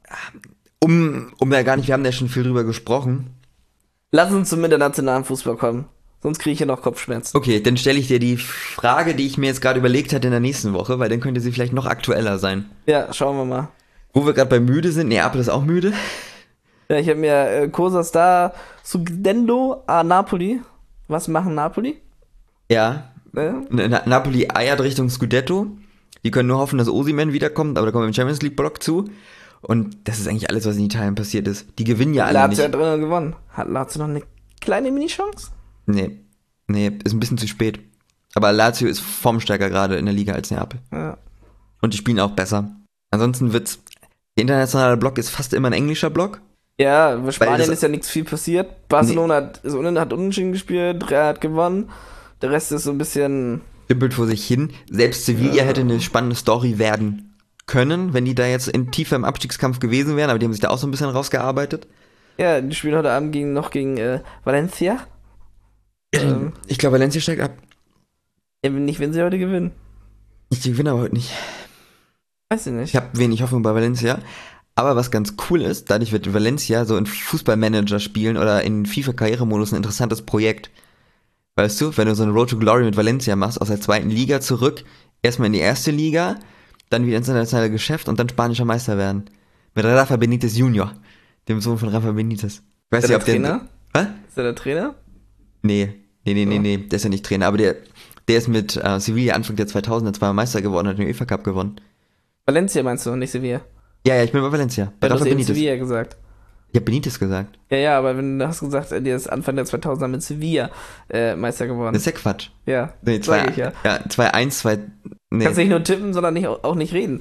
um, um da gar nicht, wir haben da schon viel drüber gesprochen. Lass uns zum internationalen Fußball kommen. Sonst kriege ich hier noch Kopfschmerzen. Okay, dann stelle ich dir die Frage, die ich mir jetzt gerade überlegt hatte in der nächsten Woche, weil dann könnte sie vielleicht noch aktueller sein. Ja, schauen wir mal. Wo wir gerade bei müde sind, Neapel ist auch müde. Ja, ich habe mir äh, Cosa Star Sugdendo a Napoli. Was machen Napoli? Ja, Ne? Na, Napoli eiert Richtung Scudetto. Die können nur hoffen, dass Osimhen wiederkommt, aber da kommen wir im Champions League Block zu. Und das ist eigentlich alles, was in Italien passiert ist. Die gewinnen ja alle Lazio nicht. hat drinnen gewonnen. Hat Lazio noch eine kleine Mini-Chance? Nee, nee, ist ein bisschen zu spät. Aber Lazio ist formstärker gerade in der Liga als Neapel. Ja. Und die spielen auch besser. Ansonsten wird's, der internationale Block ist fast immer ein englischer Block. Ja, bei Spanien das- ist ja nichts viel passiert. Barcelona hat, ist unten, hat unentschieden gespielt, Real hat gewonnen. Der Rest ist so ein bisschen. Dümpelt vor sich hin. Selbst Sevilla hätte eine spannende Story werden können, wenn die da jetzt in tiefer im Abstiegskampf gewesen wären, aber die haben sich da auch so ein bisschen rausgearbeitet. Ja, die spielen heute Abend gegen, noch gegen äh, Valencia. Ähm, Ich glaube, Valencia steigt ab. ja, nicht, wenn sie heute gewinnen. Ich gewinne aber heute nicht. Weiß ich nicht. Ich habe wenig Hoffnung bei Valencia. Aber was ganz cool ist, dadurch wird Valencia so in Fußballmanager spielen oder in FIFA-Karrieremodus ein interessantes Projekt. Weißt du, wenn du so eine Road to Glory mit Valencia machst, aus der zweiten Liga zurück, erstmal in die erste Liga, dann wieder ins internationale Geschäft und dann spanischer Meister werden. Mit Rafa Benitez Junior, dem Sohn von Rafa Benitez. Ich weiß Ist der nicht, ob der... Trainer? Was? Ist er der Trainer? Nee, nee, nee, nee, Ja. nee, der ist ja nicht Trainer, aber der, der ist mit äh, Sevilla Anfang der zweitausender zweimal Meister geworden, hat den UEFA Cup gewonnen. Valencia meinst du, nicht Sevilla? Ja, ja, ich bin bei Valencia. Bei Ja, du hast Rafa eben Benitez. Sevilla gesagt. Ich habe Benitez gesagt. Ja, ja, aber wenn du hast gesagt, äh, der ist Anfang der zweitausender mit Sevilla äh, Meister geworden. Das ist ja Quatsch. Ja, Nee, sag zwei, ich ja. ja, zwei eins, zwei, nee, Kannst nicht nur tippen, sondern nicht, auch nicht reden.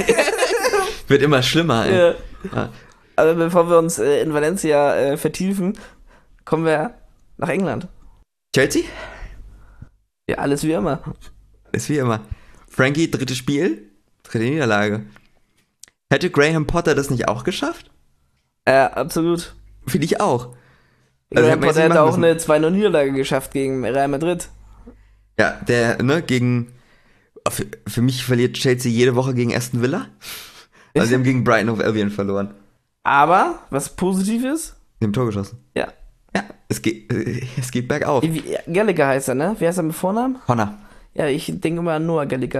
wird immer schlimmer, ey. Ja. Ja. Aber bevor wir uns äh, in Valencia äh, vertiefen, kommen wir nach England. Chelsea? Ja, alles wie immer. Ist wie immer. Frankie, drittes Spiel, dritte Niederlage. Hätte Graham Potter das nicht auch geschafft? Äh, absolut. Finde ich auch. Also hätte man jetzt Potter nicht hätte auch machen eine zwei null Niederlage geschafft gegen Real Madrid. Ja, der, ne, gegen, für, für mich verliert Chelsea jede Woche gegen Aston Villa. Also sie haben gegen Brighton of Albion verloren. Aber, was positiv ist, Sie haben Tor geschossen. ja. Ja, es geht, es geht bergauf. Wie, Gallagher heißt er, ne? Wie heißt er mit Vornamen? Honor. Ja, ich denke immer an Noah Gallagher.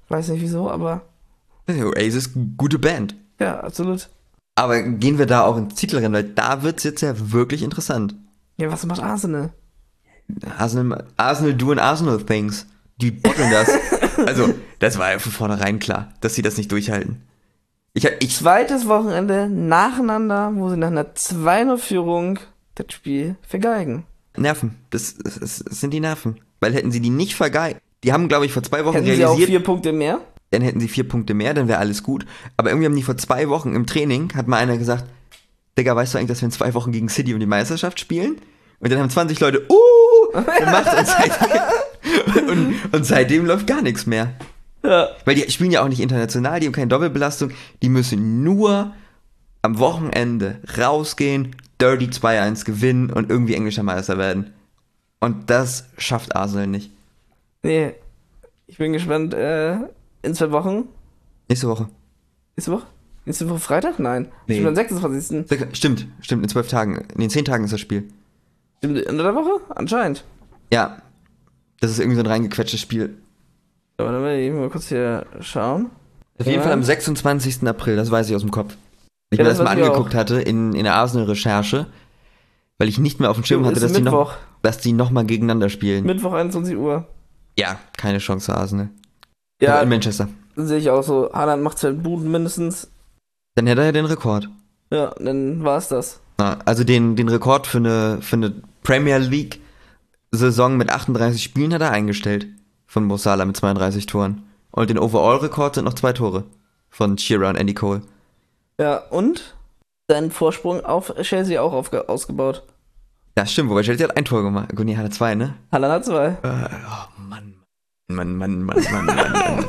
Weiß nicht wieso, aber Oasis, gute Band. ja, absolut. Aber gehen wir da auch ins Titelrennen, weil da wird's jetzt ja wirklich interessant. Ja, was macht Arsenal? Arsenal, Arsenal doing Arsenal things. Die botteln das. Also, das war ja von vornherein klar, dass sie das nicht durchhalten. Ich, ich, Zweites Wochenende nacheinander, wo sie nach einer zwei null Führung das Spiel vergeigen. Nerven. Das, das, das sind die Nerven. Weil hätten sie die nicht vergeigt, die haben, glaube ich, vor zwei Wochen Hätten sie realisiert, auch vier Punkte mehr? dann hätten sie vier Punkte mehr, dann wäre alles gut. Aber irgendwie haben die vor zwei Wochen im Training, hat mal einer gesagt, Digga, weißt du eigentlich, dass wir in zwei Wochen gegen City um die Meisterschaft spielen? Und dann haben zwanzig Leute, uh, gemacht und seitdem, und, und seitdem läuft gar nichts mehr. Ja. Weil die spielen ja auch nicht international, die haben keine Doppelbelastung, die müssen nur am Wochenende rausgehen, dirty zwei eins gewinnen und irgendwie englischer Meister werden. Und das schafft Arsenal nicht. Nee, ich bin gespannt, äh, in zwei Wochen. Nächste Woche. Nächste Woche? Nächste Woche Freitag? Nein. Nee. Stimmt, am sechsundzwanzigsten Stimmt, stimmt, in zwölf Tagen, in den zehn Tagen ist das Spiel. Stimmt, Ende der Woche? Anscheinend. Ja, das ist irgendwie so ein reingequetschtes Spiel. Aber dann will ich mal kurz hier schauen. Auf jeden Ja. Fall am sechsundzwanzigsten April, das weiß ich aus dem Kopf. Ich Ja, mir das das mal weiß ich angeguckt auch. hatte in, in der Arsenal-Recherche, weil ich nicht mehr auf dem Schirm hatte, Ist dass die, noch, Mittwoch. dass die noch mal gegeneinander spielen. Mittwoch einundzwanzig Uhr. Ja, keine Chance für Arsenal. Aber Ja, in Manchester. sehe ich auch so. Haaland macht zwei Buden mindestens. Dann hätte er ja den Rekord. Ja, dann war's das. Ja, also den, den Rekord für eine, für eine Premier League-Saison mit achtunddreißig Spielen hat er eingestellt. Von Mo Salah mit zweiunddreißig Toren. Und den Overall-Rekord sind noch zwei Tore. Von Shearer und Andy Cole. Ja, und seinen Vorsprung auf Chelsea auch aufge- ausgebaut. Das stimmt, wobei Chelsea hat ein Tor gemacht. Gut, nee, hatte zwei, ne? Haaland hat zwei. Äh, oh Mann. Mann, Mann, Mann, Mann, Mann,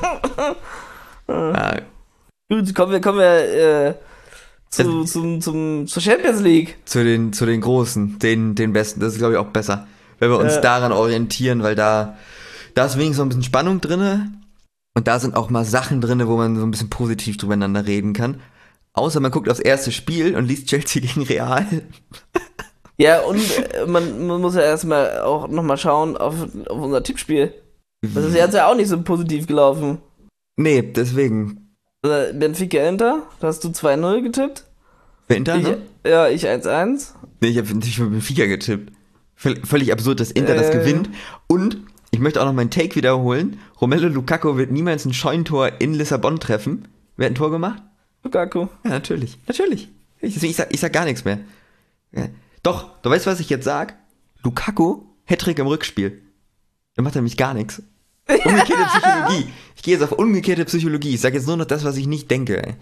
Mann. ah, Gut, kommen wir, kommen wir äh, zu, zum, zum, zur Champions League. zu den, zu den Großen, den, den Besten. Das ist, glaube ich, auch besser. Wenn wir uns Äh. daran orientieren, weil da, da ist wenigstens so ein bisschen Spannung drinne. Und da sind auch mal Sachen drinne, wo man so ein bisschen positiv drübereinander reden kann. Außer man guckt aufs erste Spiel und liest Chelsea gegen Real. Ja, und äh, man, man muss ja erstmal auch nochmal schauen auf, auf unser Tippspiel. Das ist jetzt ja auch nicht so positiv gelaufen. Nee, deswegen. Also Benfica Inter, da hast du zwei null getippt. Für Inter, Ich, ne? ja, ich eins eins. Nee, ich habe nicht für Benfica getippt. Völ- Völlig absurd, dass Inter das Äh. gewinnt. Und ich möchte auch noch meinen Take wiederholen. Romelu Lukaku wird niemals ein Scheuntor in Lissabon treffen. Wer hat ein Tor gemacht? Lukaku. Ja, natürlich. Natürlich. Ich, deswegen, ich, sag, ich sag gar nichts mehr. Ja. Doch, du weißt, was ich jetzt sag? Lukaku, Hattrick im Rückspiel. Dann macht er nämlich gar nichts. Umgekehrte Psychologie. Ich gehe jetzt auf umgekehrte Psychologie. Ich sag jetzt nur noch das, was ich nicht denke. Ey.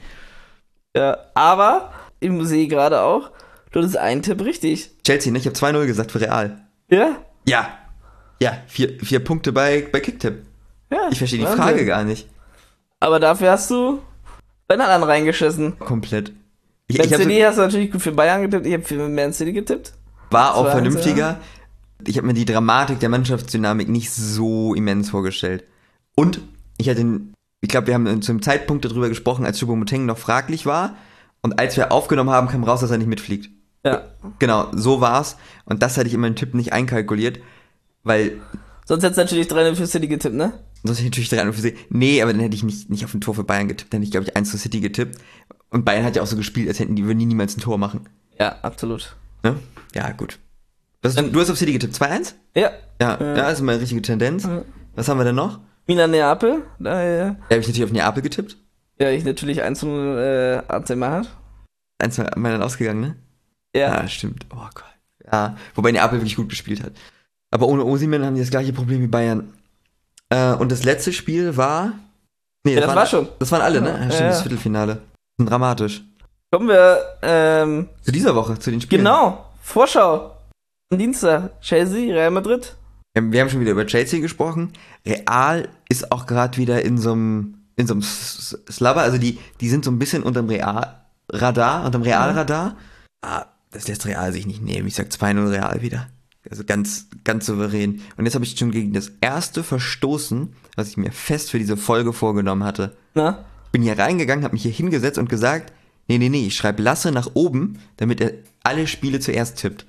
Ja, aber ich sehe gerade auch, du hattest einen Tipp richtig. Chelsea, ne? Ich habe zwei null gesagt für Real. Ja? Ja. Ja, vier, vier Punkte bei, bei Kicktipp. Ja. Ich verstehe die Wahnsinn. Frage gar nicht. Aber dafür hast du bei den anderen reingeschissen. Komplett. Ich, Man ich hab City so, hast du natürlich gut für Bayern getippt, ich habe für Man City getippt. war auch zwei eins, vernünftiger. Ich habe mir die Dramatik der Mannschaftsdynamik nicht so immens vorgestellt. Und ich hatte, ich glaube, wir haben zu einem Zeitpunkt darüber gesprochen, als Choupo-Moting noch fraglich war. Und als wir aufgenommen haben, kam raus, dass er nicht mitfliegt. Ja. Genau, so war's. Und das hatte ich in meinem Tipp nicht einkalkuliert, weil Sonst hättest du natürlich drei null für City getippt, ne? sonst hätte ich natürlich drei für sie. Nee, aber dann hätte ich nicht, nicht auf ein Tor für Bayern getippt. Dann hätte ich, glaube ich, eins zu City getippt. Und Bayern hat ja auch so gespielt, als hätten die, würden die niemals ein Tor machen. Ja, absolut. Ne? Ja, gut. Was, du, du hast auf City getippt, zwei eins? Ja. Ja, Ja. ja, ist immer eine richtige Tendenz. Ja. Was haben wir denn noch? Milan Neapel, da, äh, Da habe ich natürlich auf Neapel getippt. ja, ich natürlich eins zu null äh, A C Mailand. Eins zwei Mal dann ausgegangen, ne? Ja. Ja, stimmt. Oh Gott. Ja, wobei Neapel wirklich gut gespielt hat. Aber ohne Osimhen haben die das gleiche Problem wie Bayern. Äh, und das letzte Spiel war... Nee, Ja, das waren, war schon. Das waren alle, ne? Ja, Ja, stimmt, ja. das Viertelfinale. Dramatisch. Kommen wir, ähm, Zu dieser Woche, zu den Spielen. genau, Vorschau. Am Dienstag, Chelsea, Real Madrid. Wir haben- wir haben schon wieder über Chelsea gesprochen. Real ist auch gerade wieder in so einem in so einem S- S- Slabber. Also die, die sind so ein bisschen unterm Real-Radar, unterm Realradar. Ah, das lässt Real sich nicht nehmen. Ich sag zwei null Real wieder. Also ganz, ganz souverän. Und jetzt habe ich schon gegen das erste verstoßen, was ich mir fest für diese Folge vorgenommen hatte. Na? Bin hier reingegangen, habe mich hier hingesetzt und gesagt, nee, nee, nee, ich schreibe Lasse nach oben, damit er alle Spiele zuerst tippt.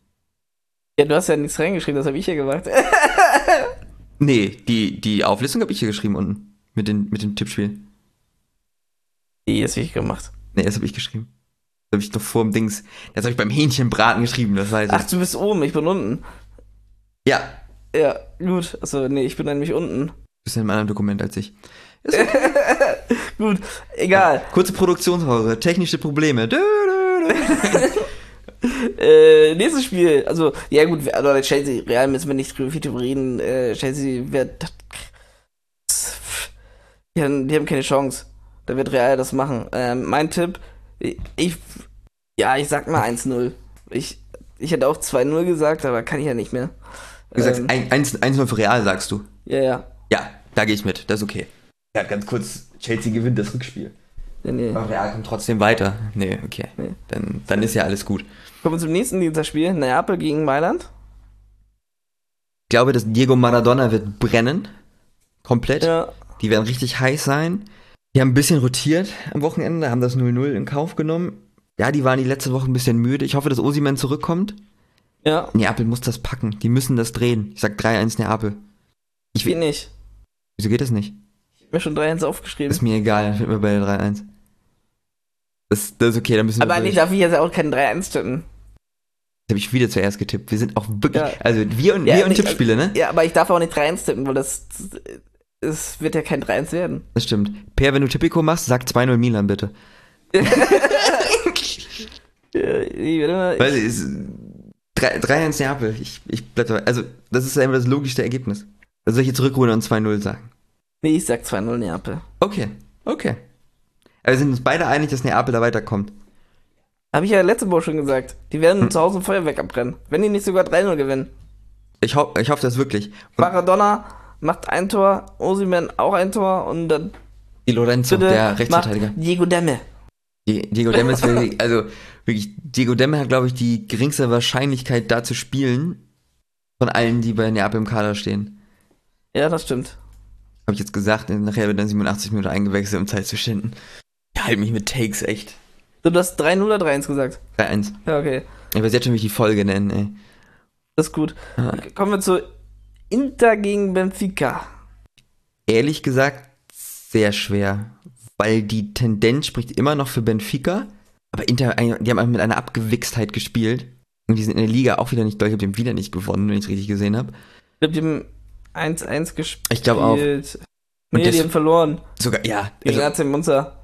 Ja, du hast ja nichts reingeschrieben, das habe ich ja gemacht. Nee, die, die Auflistung habe ich hier geschrieben unten. mit, den, mit dem Tippspiel. Nee, das hab ich gemacht. Nee, das habe ich geschrieben. Das habe ich doch vor dem Dings, das habe ich beim Hähnchenbraten geschrieben, das weiß ich. Ach, du bist oben, ich bin unten. Ja, Ja, gut. Also, nee, ich bin nämlich unten. du bist in einem anderen Dokument als ich. Ist okay. Gut, egal. Kurze Produktionspause, technische Probleme. Dö, dö, dö. Äh, nächstes Spiel. Also, ja gut, also Chelsea, Real müssen wir nicht drüber viel drüber reden. Äh, Chelsea wird. Die haben, die haben keine Chance. Da wird Real das machen. Ähm, mein Tipp, ich. Ja, ich sag mal eins null. Ich, ich hätte auch zwei null gesagt, aber kann ich ja nicht mehr. Du sagst Ähm, eins null für Real, sagst du? Ja, ja. Ja, da gehe ich mit, das ist okay. Ja, ganz kurz, Chelsea gewinnt das Rückspiel. Nee, nee. Aber Real kommt trotzdem weiter. Nee, okay. Nee. Dann, dann ist ja alles gut. Kommen wir zum nächsten Dienstagspiel. Neapel gegen Mailand. Ich glaube, dass Diego Maradona wird brennen. Komplett. Ja. Die werden richtig heiß sein. Die haben ein bisschen rotiert am Wochenende, haben das null null in Kauf genommen. Ja, die waren die letzte Woche ein bisschen müde. Ich hoffe, dass Osimhen zurückkommt. Ja. Neapel muss das packen. Die müssen das drehen. Ich sag drei eins Neapel. Ich Geht will. nicht. Wieso geht das nicht? Ich hab mir schon drei eins aufgeschrieben. Ist mir egal, dann finden wir bei der drei eins. Das, das ist okay, dann müssen wir. Aber nee, durch. darf ich jetzt auch keinen drei eins tippen. Das habe ich wieder zuerst getippt. Wir sind auch wirklich. Ja. Also wir und Ja, wir und nicht- Tippspiele, ne? Ja, aber ich darf auch nicht drei eins tippen, weil das. Es wird ja kein drei eins werden. Das stimmt. Per, wenn du Tipico machst, sag zwei null Milan bitte. Ja, ich werde mal- Weil es ist drei eins Neapel. Ich, ich bleib dabei. Also, das ist ja immer das logischste Ergebnis. Also soll ich jetzt zurückholen und zwei null sagen? Nee, ich sag zwei null Neapel. Okay, okay. Aber wir sind uns beide einig, dass Neapel da weiterkommt. Habe ich ja letzte Woche schon gesagt. Die werden Hm. zu Hause ein Feuerwerk abbrennen. Wenn die nicht sogar drei null gewinnen. Ich, ho ich hoffe das wirklich. Und Maradona macht ein Tor, Osimhen auch ein Tor und dann Di Lorenzo, bitte der macht Rechtsverteidiger. Diego Demme. Die, Diego Demme ist wirklich, also wirklich, Diego Demme hat, glaube ich, die geringste Wahrscheinlichkeit, da zu spielen, von allen, die bei Neapel im Kader stehen. Ja, das stimmt. Habe ich jetzt gesagt, nachher wird dann siebenundachtzig Minuten eingewechselt, um Zeit zu schinden. Ich halte mich mit Takes echt. So, du hast drei null oder drei eins gesagt? drei eins. Ja, okay. Ich weiß jetzt schon, wie ich die Folge nennen, ey. Das ist gut. Ja. Kommen wir zu Inter gegen Benfica. Ehrlich gesagt, sehr schwer. Weil die Tendenz spricht immer noch für Benfica. Aber Inter, die haben mit einer Abgewichstheit gespielt. Und die sind in der Liga auch wieder nicht doll. Ich habe den wieder nicht gewonnen, wenn ich es richtig gesehen habe. Ich glaube, die haben eins eins gespielt. Ich glaube auch. Nee, Und die das- haben verloren. Sogar, ja. Gegen Also, A C Monza.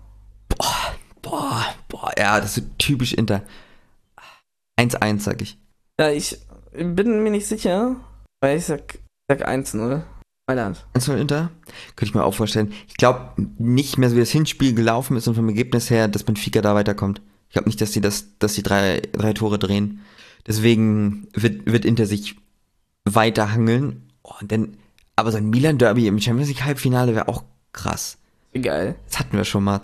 boah, boah, ja, das ist so typisch Inter. eins eins, sag ich. Ja, ich bin mir nicht sicher, weil ich sag, sag eins null. Mailand. eins null Inter? Könnte ich mir auch vorstellen. Ich glaube nicht mehr, so wie das Hinspiel gelaufen ist und vom Ergebnis her, dass Benfica da weiterkommt. Ich glaube nicht, dass die das, dass die drei, drei Tore drehen. Deswegen wird, wird Inter sich weiter hangeln. Oh, und dann, aber so ein Milan-Derby im Champions League-Halbfinale wäre auch krass. Wie geil. Das hatten wir schon mal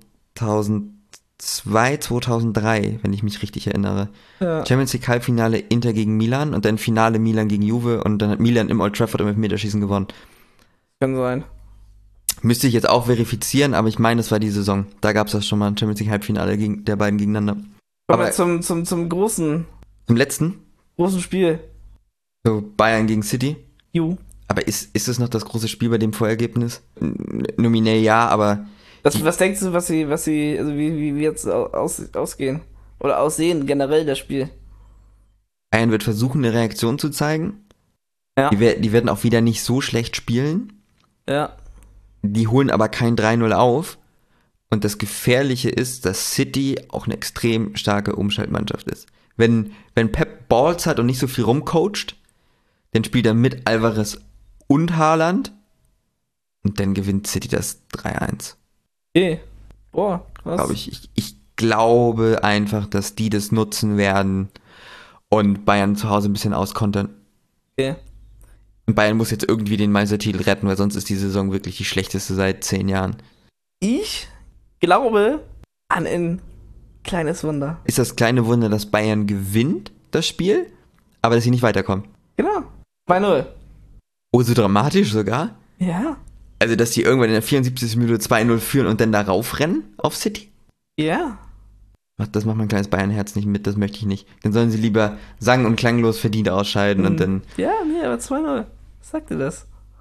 zweitausendzwei, zweitausenddrei, wenn ich mich richtig erinnere. Ja. Champions League Halbfinale Inter gegen Milan und dann Finale Milan gegen Juve und dann hat Milan im Old Trafford im Elfmeterschießen gewonnen. Kann sein. Müsste ich jetzt auch verifizieren, aber ich meine, es war die Saison. Da gab es das schon mal ein Champions League Halbfinale gegen, der beiden gegeneinander. Kommen Aber wir zum, zum, zum großen, zum letzten, großen Spiel. so Bayern gegen City. Ju. Aber ist, ist es noch das große Spiel bei dem Vorergebnis? N- Nominell ja, aber Was, was denkst du, was sie, was sie, also wie, wie wie jetzt aus, ausgehen? Oder aussehen, generell das Spiel? Bayern wird versuchen, eine Reaktion zu zeigen. Ja. Die, wer- die werden auch wieder nicht so schlecht spielen. Ja. Die holen aber kein drei null auf. Und das Gefährliche ist, dass City auch eine extrem starke Umschaltmannschaft ist. Wenn, wenn Pep Balls hat und nicht so viel rumcoacht, dann spielt er mit Alvarez und Haaland und dann gewinnt City das drei eins. Okay. Boah, krass. Glaube ich. ich. Ich glaube einfach, dass die das nutzen werden und Bayern zu Hause ein bisschen auskontern. Okay. Und Bayern muss jetzt irgendwie den Meistertitel retten, weil sonst ist die Saison wirklich die schlechteste seit zehn Jahren. Ich glaube an ein kleines Wunder. Ist das kleine Wunder, dass Bayern gewinnt, das Spiel, aber dass sie nicht weiterkommen. Genau. zwei null. Oh, so dramatisch sogar? Ja. Also, dass die irgendwann in der vierundsiebzigsten Minute zwei null führen und dann da raufrennen auf City? Ja. Ach, das macht mein kleines Bayern-Herz nicht mit, das möchte ich nicht. Dann sollen sie lieber sang- und klanglos verdient ausscheiden und dann... Ja, nee, aber zwei null. Was sagt dir das?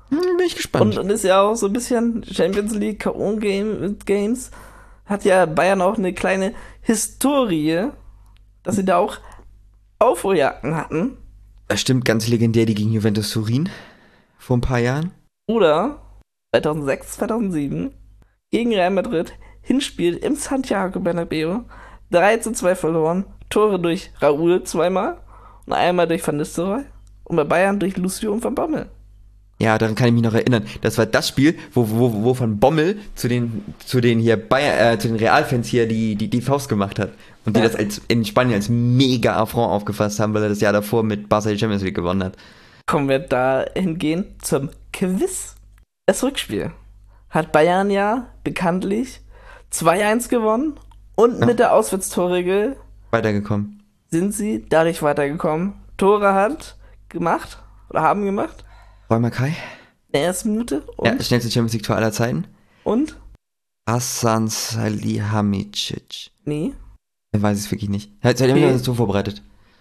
Hm, bin ich gespannt. Und, und ist ja auch so ein bisschen Champions League, K O-Games. Hat ja Bayern auch eine kleine Historie, dass sie da auch Aufholjagden hatten. Das stimmt, ganz legendär, die gegen Juventus Turin vor ein paar Jahren. Oder zweitausendsechs, zweitausendsieben gegen Real Madrid, Hinspiel im Santiago Bernabeu, drei zu zwei verloren, Tore durch Raúl zweimal und einmal durch Van Nistelrooy und bei Bayern durch Lucio und Van Bommel. Ja, daran kann ich mich noch erinnern. Das war das Spiel, wo, wo, wo Van Bommel zu den, zu den hier Bayer, äh, zu den Realfans hier die, die, die Faust gemacht hat. Und die Ja. das als, in Spanien als mega Affront aufgefasst haben, weil er das Jahr davor mit Barca die Champions League gewonnen hat. Kommen wir dahingehend zum Quiz. Das Rückspiel hat Bayern ja bekanntlich zwei eins gewonnen und Ja. mit der Auswärtstorregel Weitergekommen. sind sie dadurch weitergekommen. Tore hat gemacht oder haben gemacht Räumer Kai? in der ersten Minute und, Ja, schnellste Champions League Tor aller Zeiten. und Hasan Salihamidzic. nee, Ich weiß es wirklich nicht. Hat hat er Okay. das so vorbereitet?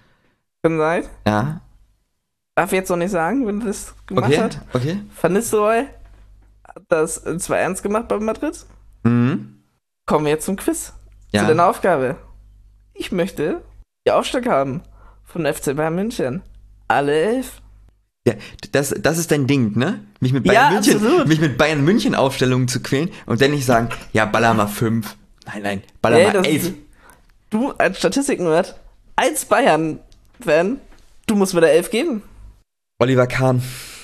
kann sein. Ja. Darf ich jetzt noch nicht sagen, wenn er das gemacht Okay. hat. Okay. Van Nistelrooy hat das zwei eins gemacht bei Madrid. Mhm. Kommen wir jetzt zum Quiz. Zu Ja. deiner Aufgabe. Ich möchte die Aufstellung haben von F C Bayern München. Alle elf. Ja, das, das ist dein Ding, ne? Mich mit Ja, Bayern München, absolut. mich mit Bayern München Aufstellungen zu quälen und dann nicht sagen, ja, baller mal fünf. Nein, nein, baller Ey, mal das elf. ist- Du als Statistik-Nerd, als Bayern-Fan, du musst mir da elf geben. Oliver Kahn,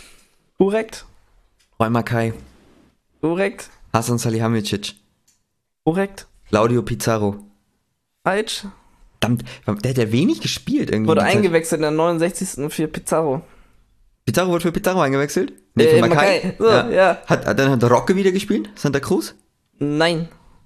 Korrekt. Räumer Kai, Korrekt. Hasan Salihamidzic, Korrekt. Claudio Pizarro. Falsch. Verdammt, der hat ja wenig gespielt irgendwie. Wurde die Zeit. eingewechselt in der neunundsechzigsten für Pizarro. Pizarro wurde für Pizarro eingewechselt? Nee, Äh, für Makai. Makai. So, ja. Hat, dann hat Rocke wieder gespielt? Santa Cruz? Nein.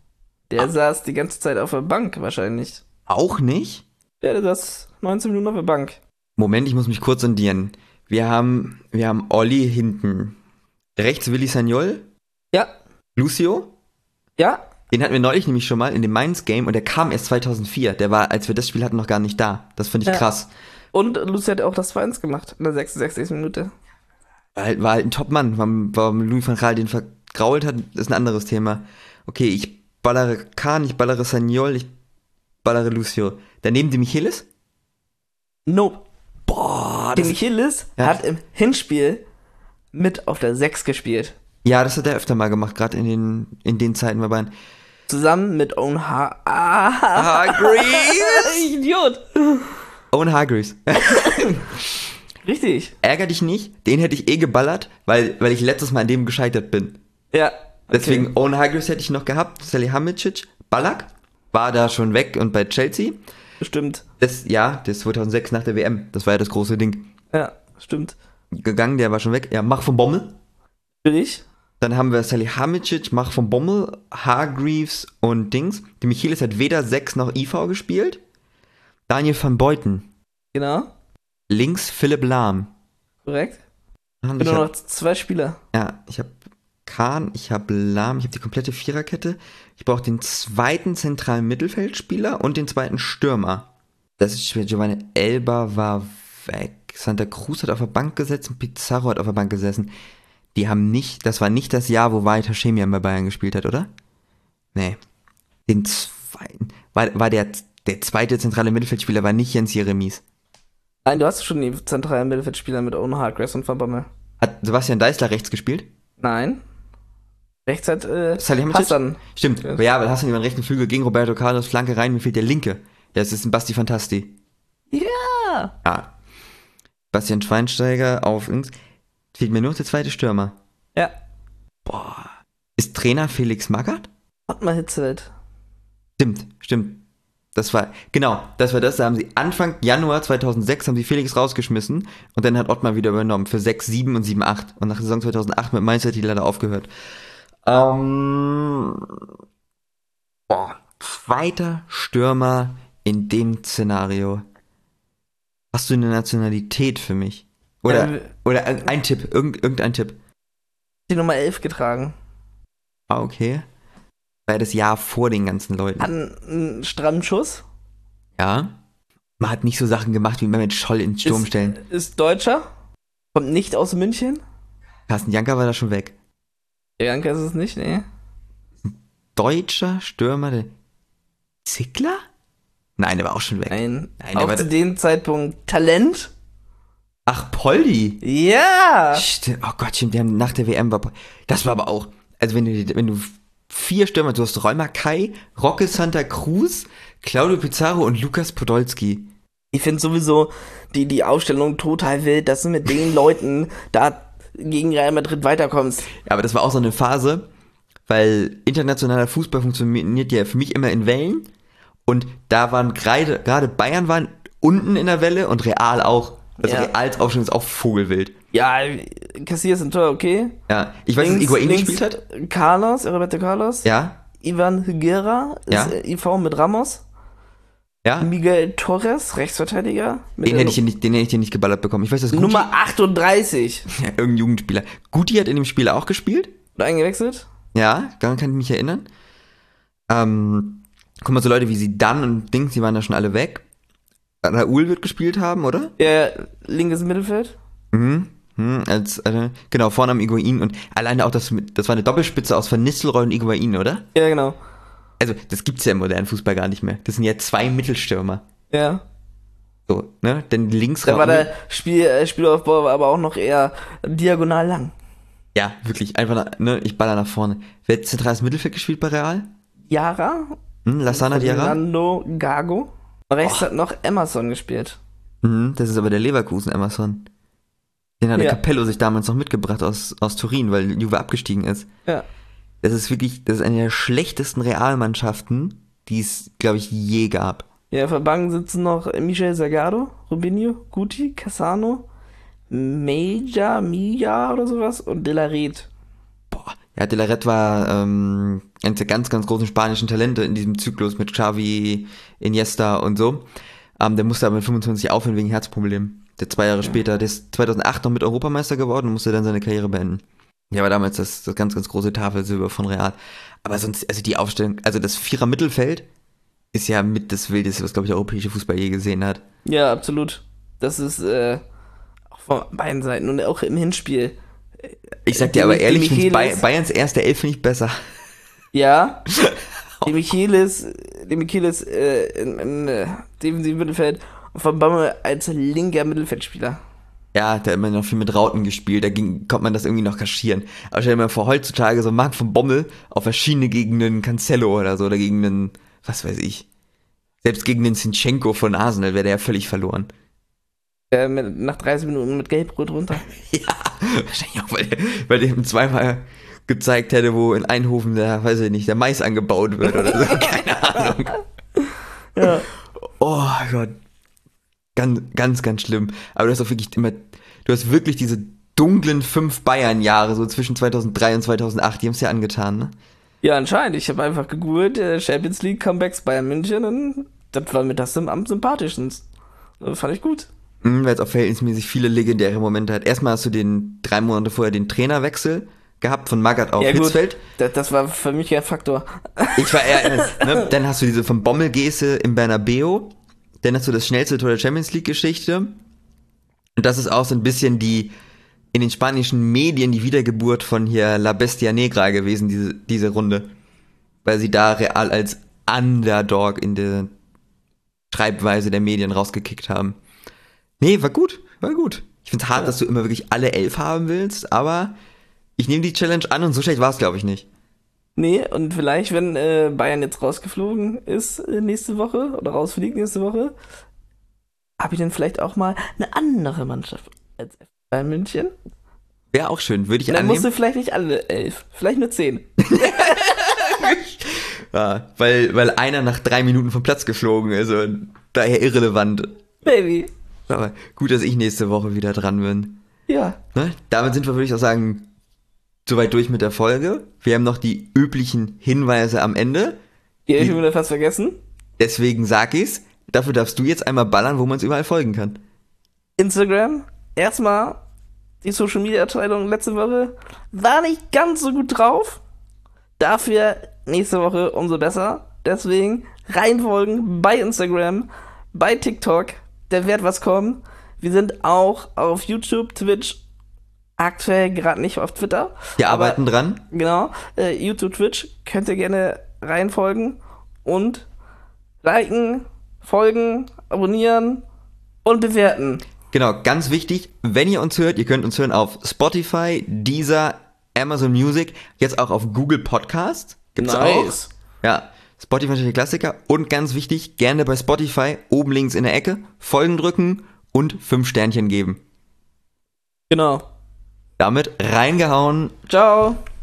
Der saß die ganze Zeit auf der Bank wahrscheinlich. Auch nicht? Ja, der saß neunzehn Minuten auf der Bank. Moment, ich muss mich kurz sondieren. Wir haben, wir haben Olli hinten. Rechts Willi Sagnol, Ja. Lucio. Ja. Den hatten wir neulich nämlich schon mal in dem Mainz-Game und der kam erst zweitausendvier. Der war, als wir das Spiel hatten, noch gar nicht da. Das fand ich Ja. krass. Und Lucy hat auch das zwei eins gemacht in der sechsundsechzigsten Minute. War halt, war halt ein Top-Mann. Warum, warum Louis van Gaal den vergrault hat, ist ein anderes Thema. Okay, ich ballere Kahn, ich ballere Sagnol, ich ballere Lucio. Daneben die Michelis? Nope. Boah, Der das, Michelis Ja. hat im Hinspiel mit auf der sechs gespielt. ja, das hat er öfter mal gemacht, gerade in den, in den Zeiten bei Bayern. Zusammen mit Owen Ha... Ah, Hargreaves! Idiot! Owen Hargreaves. Richtig. Ärger dich nicht, den hätte ich eh geballert, weil, weil ich letztes Mal an dem gescheitert bin. Ja. Okay. Deswegen Owen Hargreaves hätte ich noch gehabt, Salihamidzic, Ballack war da schon weg und bei Chelsea. Stimmt. Das, ja, das zweitausendsechs nach der W M, das war ja das große Ding. Ja, stimmt. Gegangen, der war schon weg. Ja, Mach von Bommel. Natürlich. Dann haben wir Salihamidzic, Mach von Bommel, Hargreaves und Dings. Die Michelis hat weder sechs noch I V gespielt. Daniel van Beuten. Genau. Links Philipp Lahm. Korrekt. Ich Ich bin nur hab, noch zwei Spieler. ja, ich habe Kahn, ich habe Lahm, ich habe die komplette Viererkette. Ich brauche den zweiten zentralen Mittelfeldspieler und den zweiten Stürmer. Das ist schwer. Giovanni Elba war weg. Santa Cruz hat auf der Bank gesessen und Pizarro hat auf der Bank gesessen. Die haben nicht, das war nicht das Jahr, wo Walter Schemian bei Bayern gespielt hat, oder? Nee. Den zweiten, war, war der, der zweite zentrale Mittelfeldspieler war nicht Jens Jeremies. Nein, du hast schon die zentralen Mittelfeldspieler mit Owen Hargreaves und Van Bommel. Hat Sebastian Deißler rechts gespielt? Nein. Rechts hat äh, Salihamidzic? Hassan. Stimmt. Ja. Ja, weil Hassan über den rechten Flügel gegen Roberto Carlos, Flanke rein, mir fehlt der linke. Ja, das ist ein Basti Fantasti. Ja. Ja. Bastian Schweinsteiger auf links. Fehlt mir nur noch der zweite Stürmer. Ja. Boah. Ist Trainer Felix Magath? Ottmar Hitzfeld. Stimmt, stimmt. Das war, genau, das war das. Da haben sie Anfang Januar zweitausendsechs haben sie Felix rausgeschmissen und dann hat Ottmar wieder übernommen für sechs, sieben und sieben, acht. Und nach der Saison zweitausendacht mit Mainz hat die leider aufgehört. Ähm, boah, zweiter Stürmer in dem Szenario. Hast du eine Nationalität für mich? Oder, Ähm, oder ein, ein Tipp, irgend, irgendein Tipp. Die Nummer elf getragen. Ah, okay. War das Jahr vor den ganzen Leuten. Hat einen, einen strammen Schuss. Ja. Man hat nicht so Sachen gemacht wie Mehmet Scholl ins Sturm stellen. Ist, ist Deutscher. Kommt nicht aus München. Carsten Janka war da schon weg. Janka ist es nicht, ne? Deutscher Stürmer, der Zickler? Nein, der war auch schon weg. Nein, Nein, auch zu dem Zeitpunkt Talent. Ach, Poldi. Ja. Stimmt. Oh Gott, stimmt, der nach der W M war. Das war aber auch, also wenn du, wenn du vier Stürmer, du hast Rheuma Kai, Roque Santa Cruz, Claudio Pizarro und Lukas Podolski. Ich finde sowieso die, die Aufstellung total wild, dass du mit den Leuten da gegen Real Madrid weiterkommst. Ja, aber das war auch so eine Phase, weil internationaler Fußball funktioniert ja für mich immer in Wellen. Und da waren gerade, gerade Bayern waren unten in der Welle und Real auch. Also Ja. Reals Aufstellung ist auch vogelwild. Ja, Casillas sind Tor, okay. Ja, ich weiß, dass Higuaín gespielt hat. Carlos, Roberto Carlos. Ja, Ivan Higuera ist Ja. äh, I V mit Ramos. ja. Miguel Torres, Rechtsverteidiger. Mit Den der hätte ich hier nicht, den hätte ich hier nicht geballert bekommen. Ich weiß, dass Guti, Nummer achtunddreißig. ja, irgendein Jugendspieler. Guti hat in dem Spiel auch gespielt. Oder eingewechselt? Ja, daran kann ich mich erinnern. Ähm, guck mal, so Leute wie Zidane und Dings, die waren da schon alle weg. Raúl wird gespielt haben, oder? Ja, linkes Mittelfeld. Mhm. Mhm, als, äh, genau, vorne am Higuaín und alleine auch das, mit- das war eine Doppelspitze aus Van Nistelrooy und Higuaín, oder? Ja, genau. Also, das gibt's ja im modernen Fußball gar nicht mehr. Das sind ja zwei Mittelstürmer. Ja. So, ne? Denn links Da war Raúl- der Spiel, äh, Spielaufbau war aber auch noch eher diagonal lang. Ja, wirklich, einfach, nach, ne? Ich baller nach vorne. Wer hat zentrales Mittelfeld gespielt bei Real? Yara. Hm, Lassana Diarra? Fernando Gago. Rechts hat noch Emerson gespielt. Mhm, das ist aber der Leverkusen Emerson. Den hat der Ja. Capello sich damals noch mitgebracht aus, aus Turin, weil Juve abgestiegen ist. Ja. Das ist wirklich, das ist eine der schlechtesten Realmannschaften, die es, glaube ich, je gab. Ja, auf der Bank sitzen noch Michel Salgado, Rubinho, Guti, Cassano, Meja, Mija oder sowas und De La Red. Boah. Ja, De La Red war ähm, eines der ganz, ganz großen spanischen Talente in diesem Zyklus mit Xavi, Iniesta und so. Ähm, der musste aber mit fünfundzwanzig aufhören wegen Herzproblemen. Der zwei Jahre später, der ist zweitausendacht noch mit Europameister geworden und musste dann seine Karriere beenden. Ja, war damals das, das ganz, ganz große Tafelsilber von Real. Aber sonst, also die Aufstellung, also das Vierer Mittelfeld ist ja mit das Wildeste, was, glaube ich, der europäische Fußball je gesehen hat. Ja, absolut. Das ist äh, auch von beiden Seiten und auch im Hinspiel. Ich sag dir Die- aber die ehrlich, find's Michelis- Bay- Bayerns erste Elf finde ich besser. Ja. Die Michelis, die Michelis äh, in, in äh, defensiven Mittelfeld und von Bammel als linker Mittelfeldspieler. Ja, der hat immer noch viel mit Rauten gespielt, da ging, konnte man das irgendwie noch kaschieren. Aber stell dir mal vor, heutzutage so Marc von Bommel auf verschiedene gegen einen Cancelo oder so, oder gegen einen, was weiß ich. Selbst gegen den Zinchenko von Arsenal wäre der ja völlig verloren. Äh, mit, nach dreißig Minuten mit Gelbrot runter. Ja, wahrscheinlich auch, weil der, weil der ihm zweimal gezeigt hätte, wo in Eindhoven der, weiß ich nicht, der Mais angebaut wird oder so, keine Ahnung. Ja. Oh Gott. Ganz, ganz, ganz schlimm. Aber du hast auch wirklich immer, du hast wirklich diese dunklen fünf Bayern-Jahre, so zwischen zweitausenddrei und zweitausendacht, die haben es ja angetan, ne? Ja, anscheinend. Ich habe einfach gegoogelt, äh, Champions League Comebacks Bayern München und das war mir das am, am sympathischsten. Das fand ich gut. Mhm, weil es auch verhältnismäßig viele legendäre Momente hat. Erstmal hast du den drei Monate vorher den Trainerwechsel gehabt von Magath auf Ja, gut. Hitzfeld. Das, das war für mich kein Faktor. Ich war eher, ne? Dann hast du diese von Bommel-Geste im Bernabeu. Dann hast du das schnellste Tor der Champions League-Geschichte. Und das ist auch so ein bisschen die, in den spanischen Medien die Wiedergeburt von hier La Bestia Negra gewesen, diese, diese Runde. Weil sie da Real als Underdog in der Schreibweise der Medien rausgekickt haben. Nee, war gut, war gut. Ich find's hart, Ja. dass du immer wirklich alle elf haben willst, aber ich nehme die Challenge an und so schlecht war es, glaube ich, nicht. Nee, und vielleicht, wenn äh, Bayern jetzt rausgeflogen ist äh, nächste Woche oder rausfliegt nächste Woche, habe ich dann vielleicht auch mal eine andere Mannschaft als Bayern München. Wäre auch schön, würde ich Dann musst annehmen. du vielleicht nicht alle elf, vielleicht nur zehn. Ja, weil, weil einer nach drei Minuten vom Platz geflogen ist und daher irrelevant. Baby. Aber gut, dass ich nächste Woche wieder dran bin. Ja. Ne? Damit sind wir, würde ich auch sagen, soweit durch mit der Folge. Wir haben noch die üblichen Hinweise am Ende. Die habe ich schon wieder fast vergessen. Deswegen sag ich's. Dafür darfst du jetzt einmal ballern, wo man es überall folgen kann. Instagram. Erstmal die Social Media Abteilung letzte Woche war nicht ganz so gut drauf. Dafür nächste Woche umso besser. Deswegen reinfolgen bei Instagram, bei TikTok. Da wird was kommen. Wir sind auch auf YouTube, Twitch Aktuell gerade nicht auf Twitter. Wir arbeiten dran. Genau. Äh, YouTube, Twitch könnt ihr gerne reinfolgen und liken, folgen, abonnieren und bewerten. Genau, ganz wichtig, wenn ihr uns hört, ihr könnt uns hören auf Spotify, Deezer, Amazon Music, jetzt auch auf Google Podcast. Gibt's Nice. auch. Ja, Spotify ist der Klassiker. Und ganz wichtig, gerne bei Spotify, oben links in der Ecke, Folgen drücken und fünf Sternchen geben. Genau. Damit reingehauen. Ciao.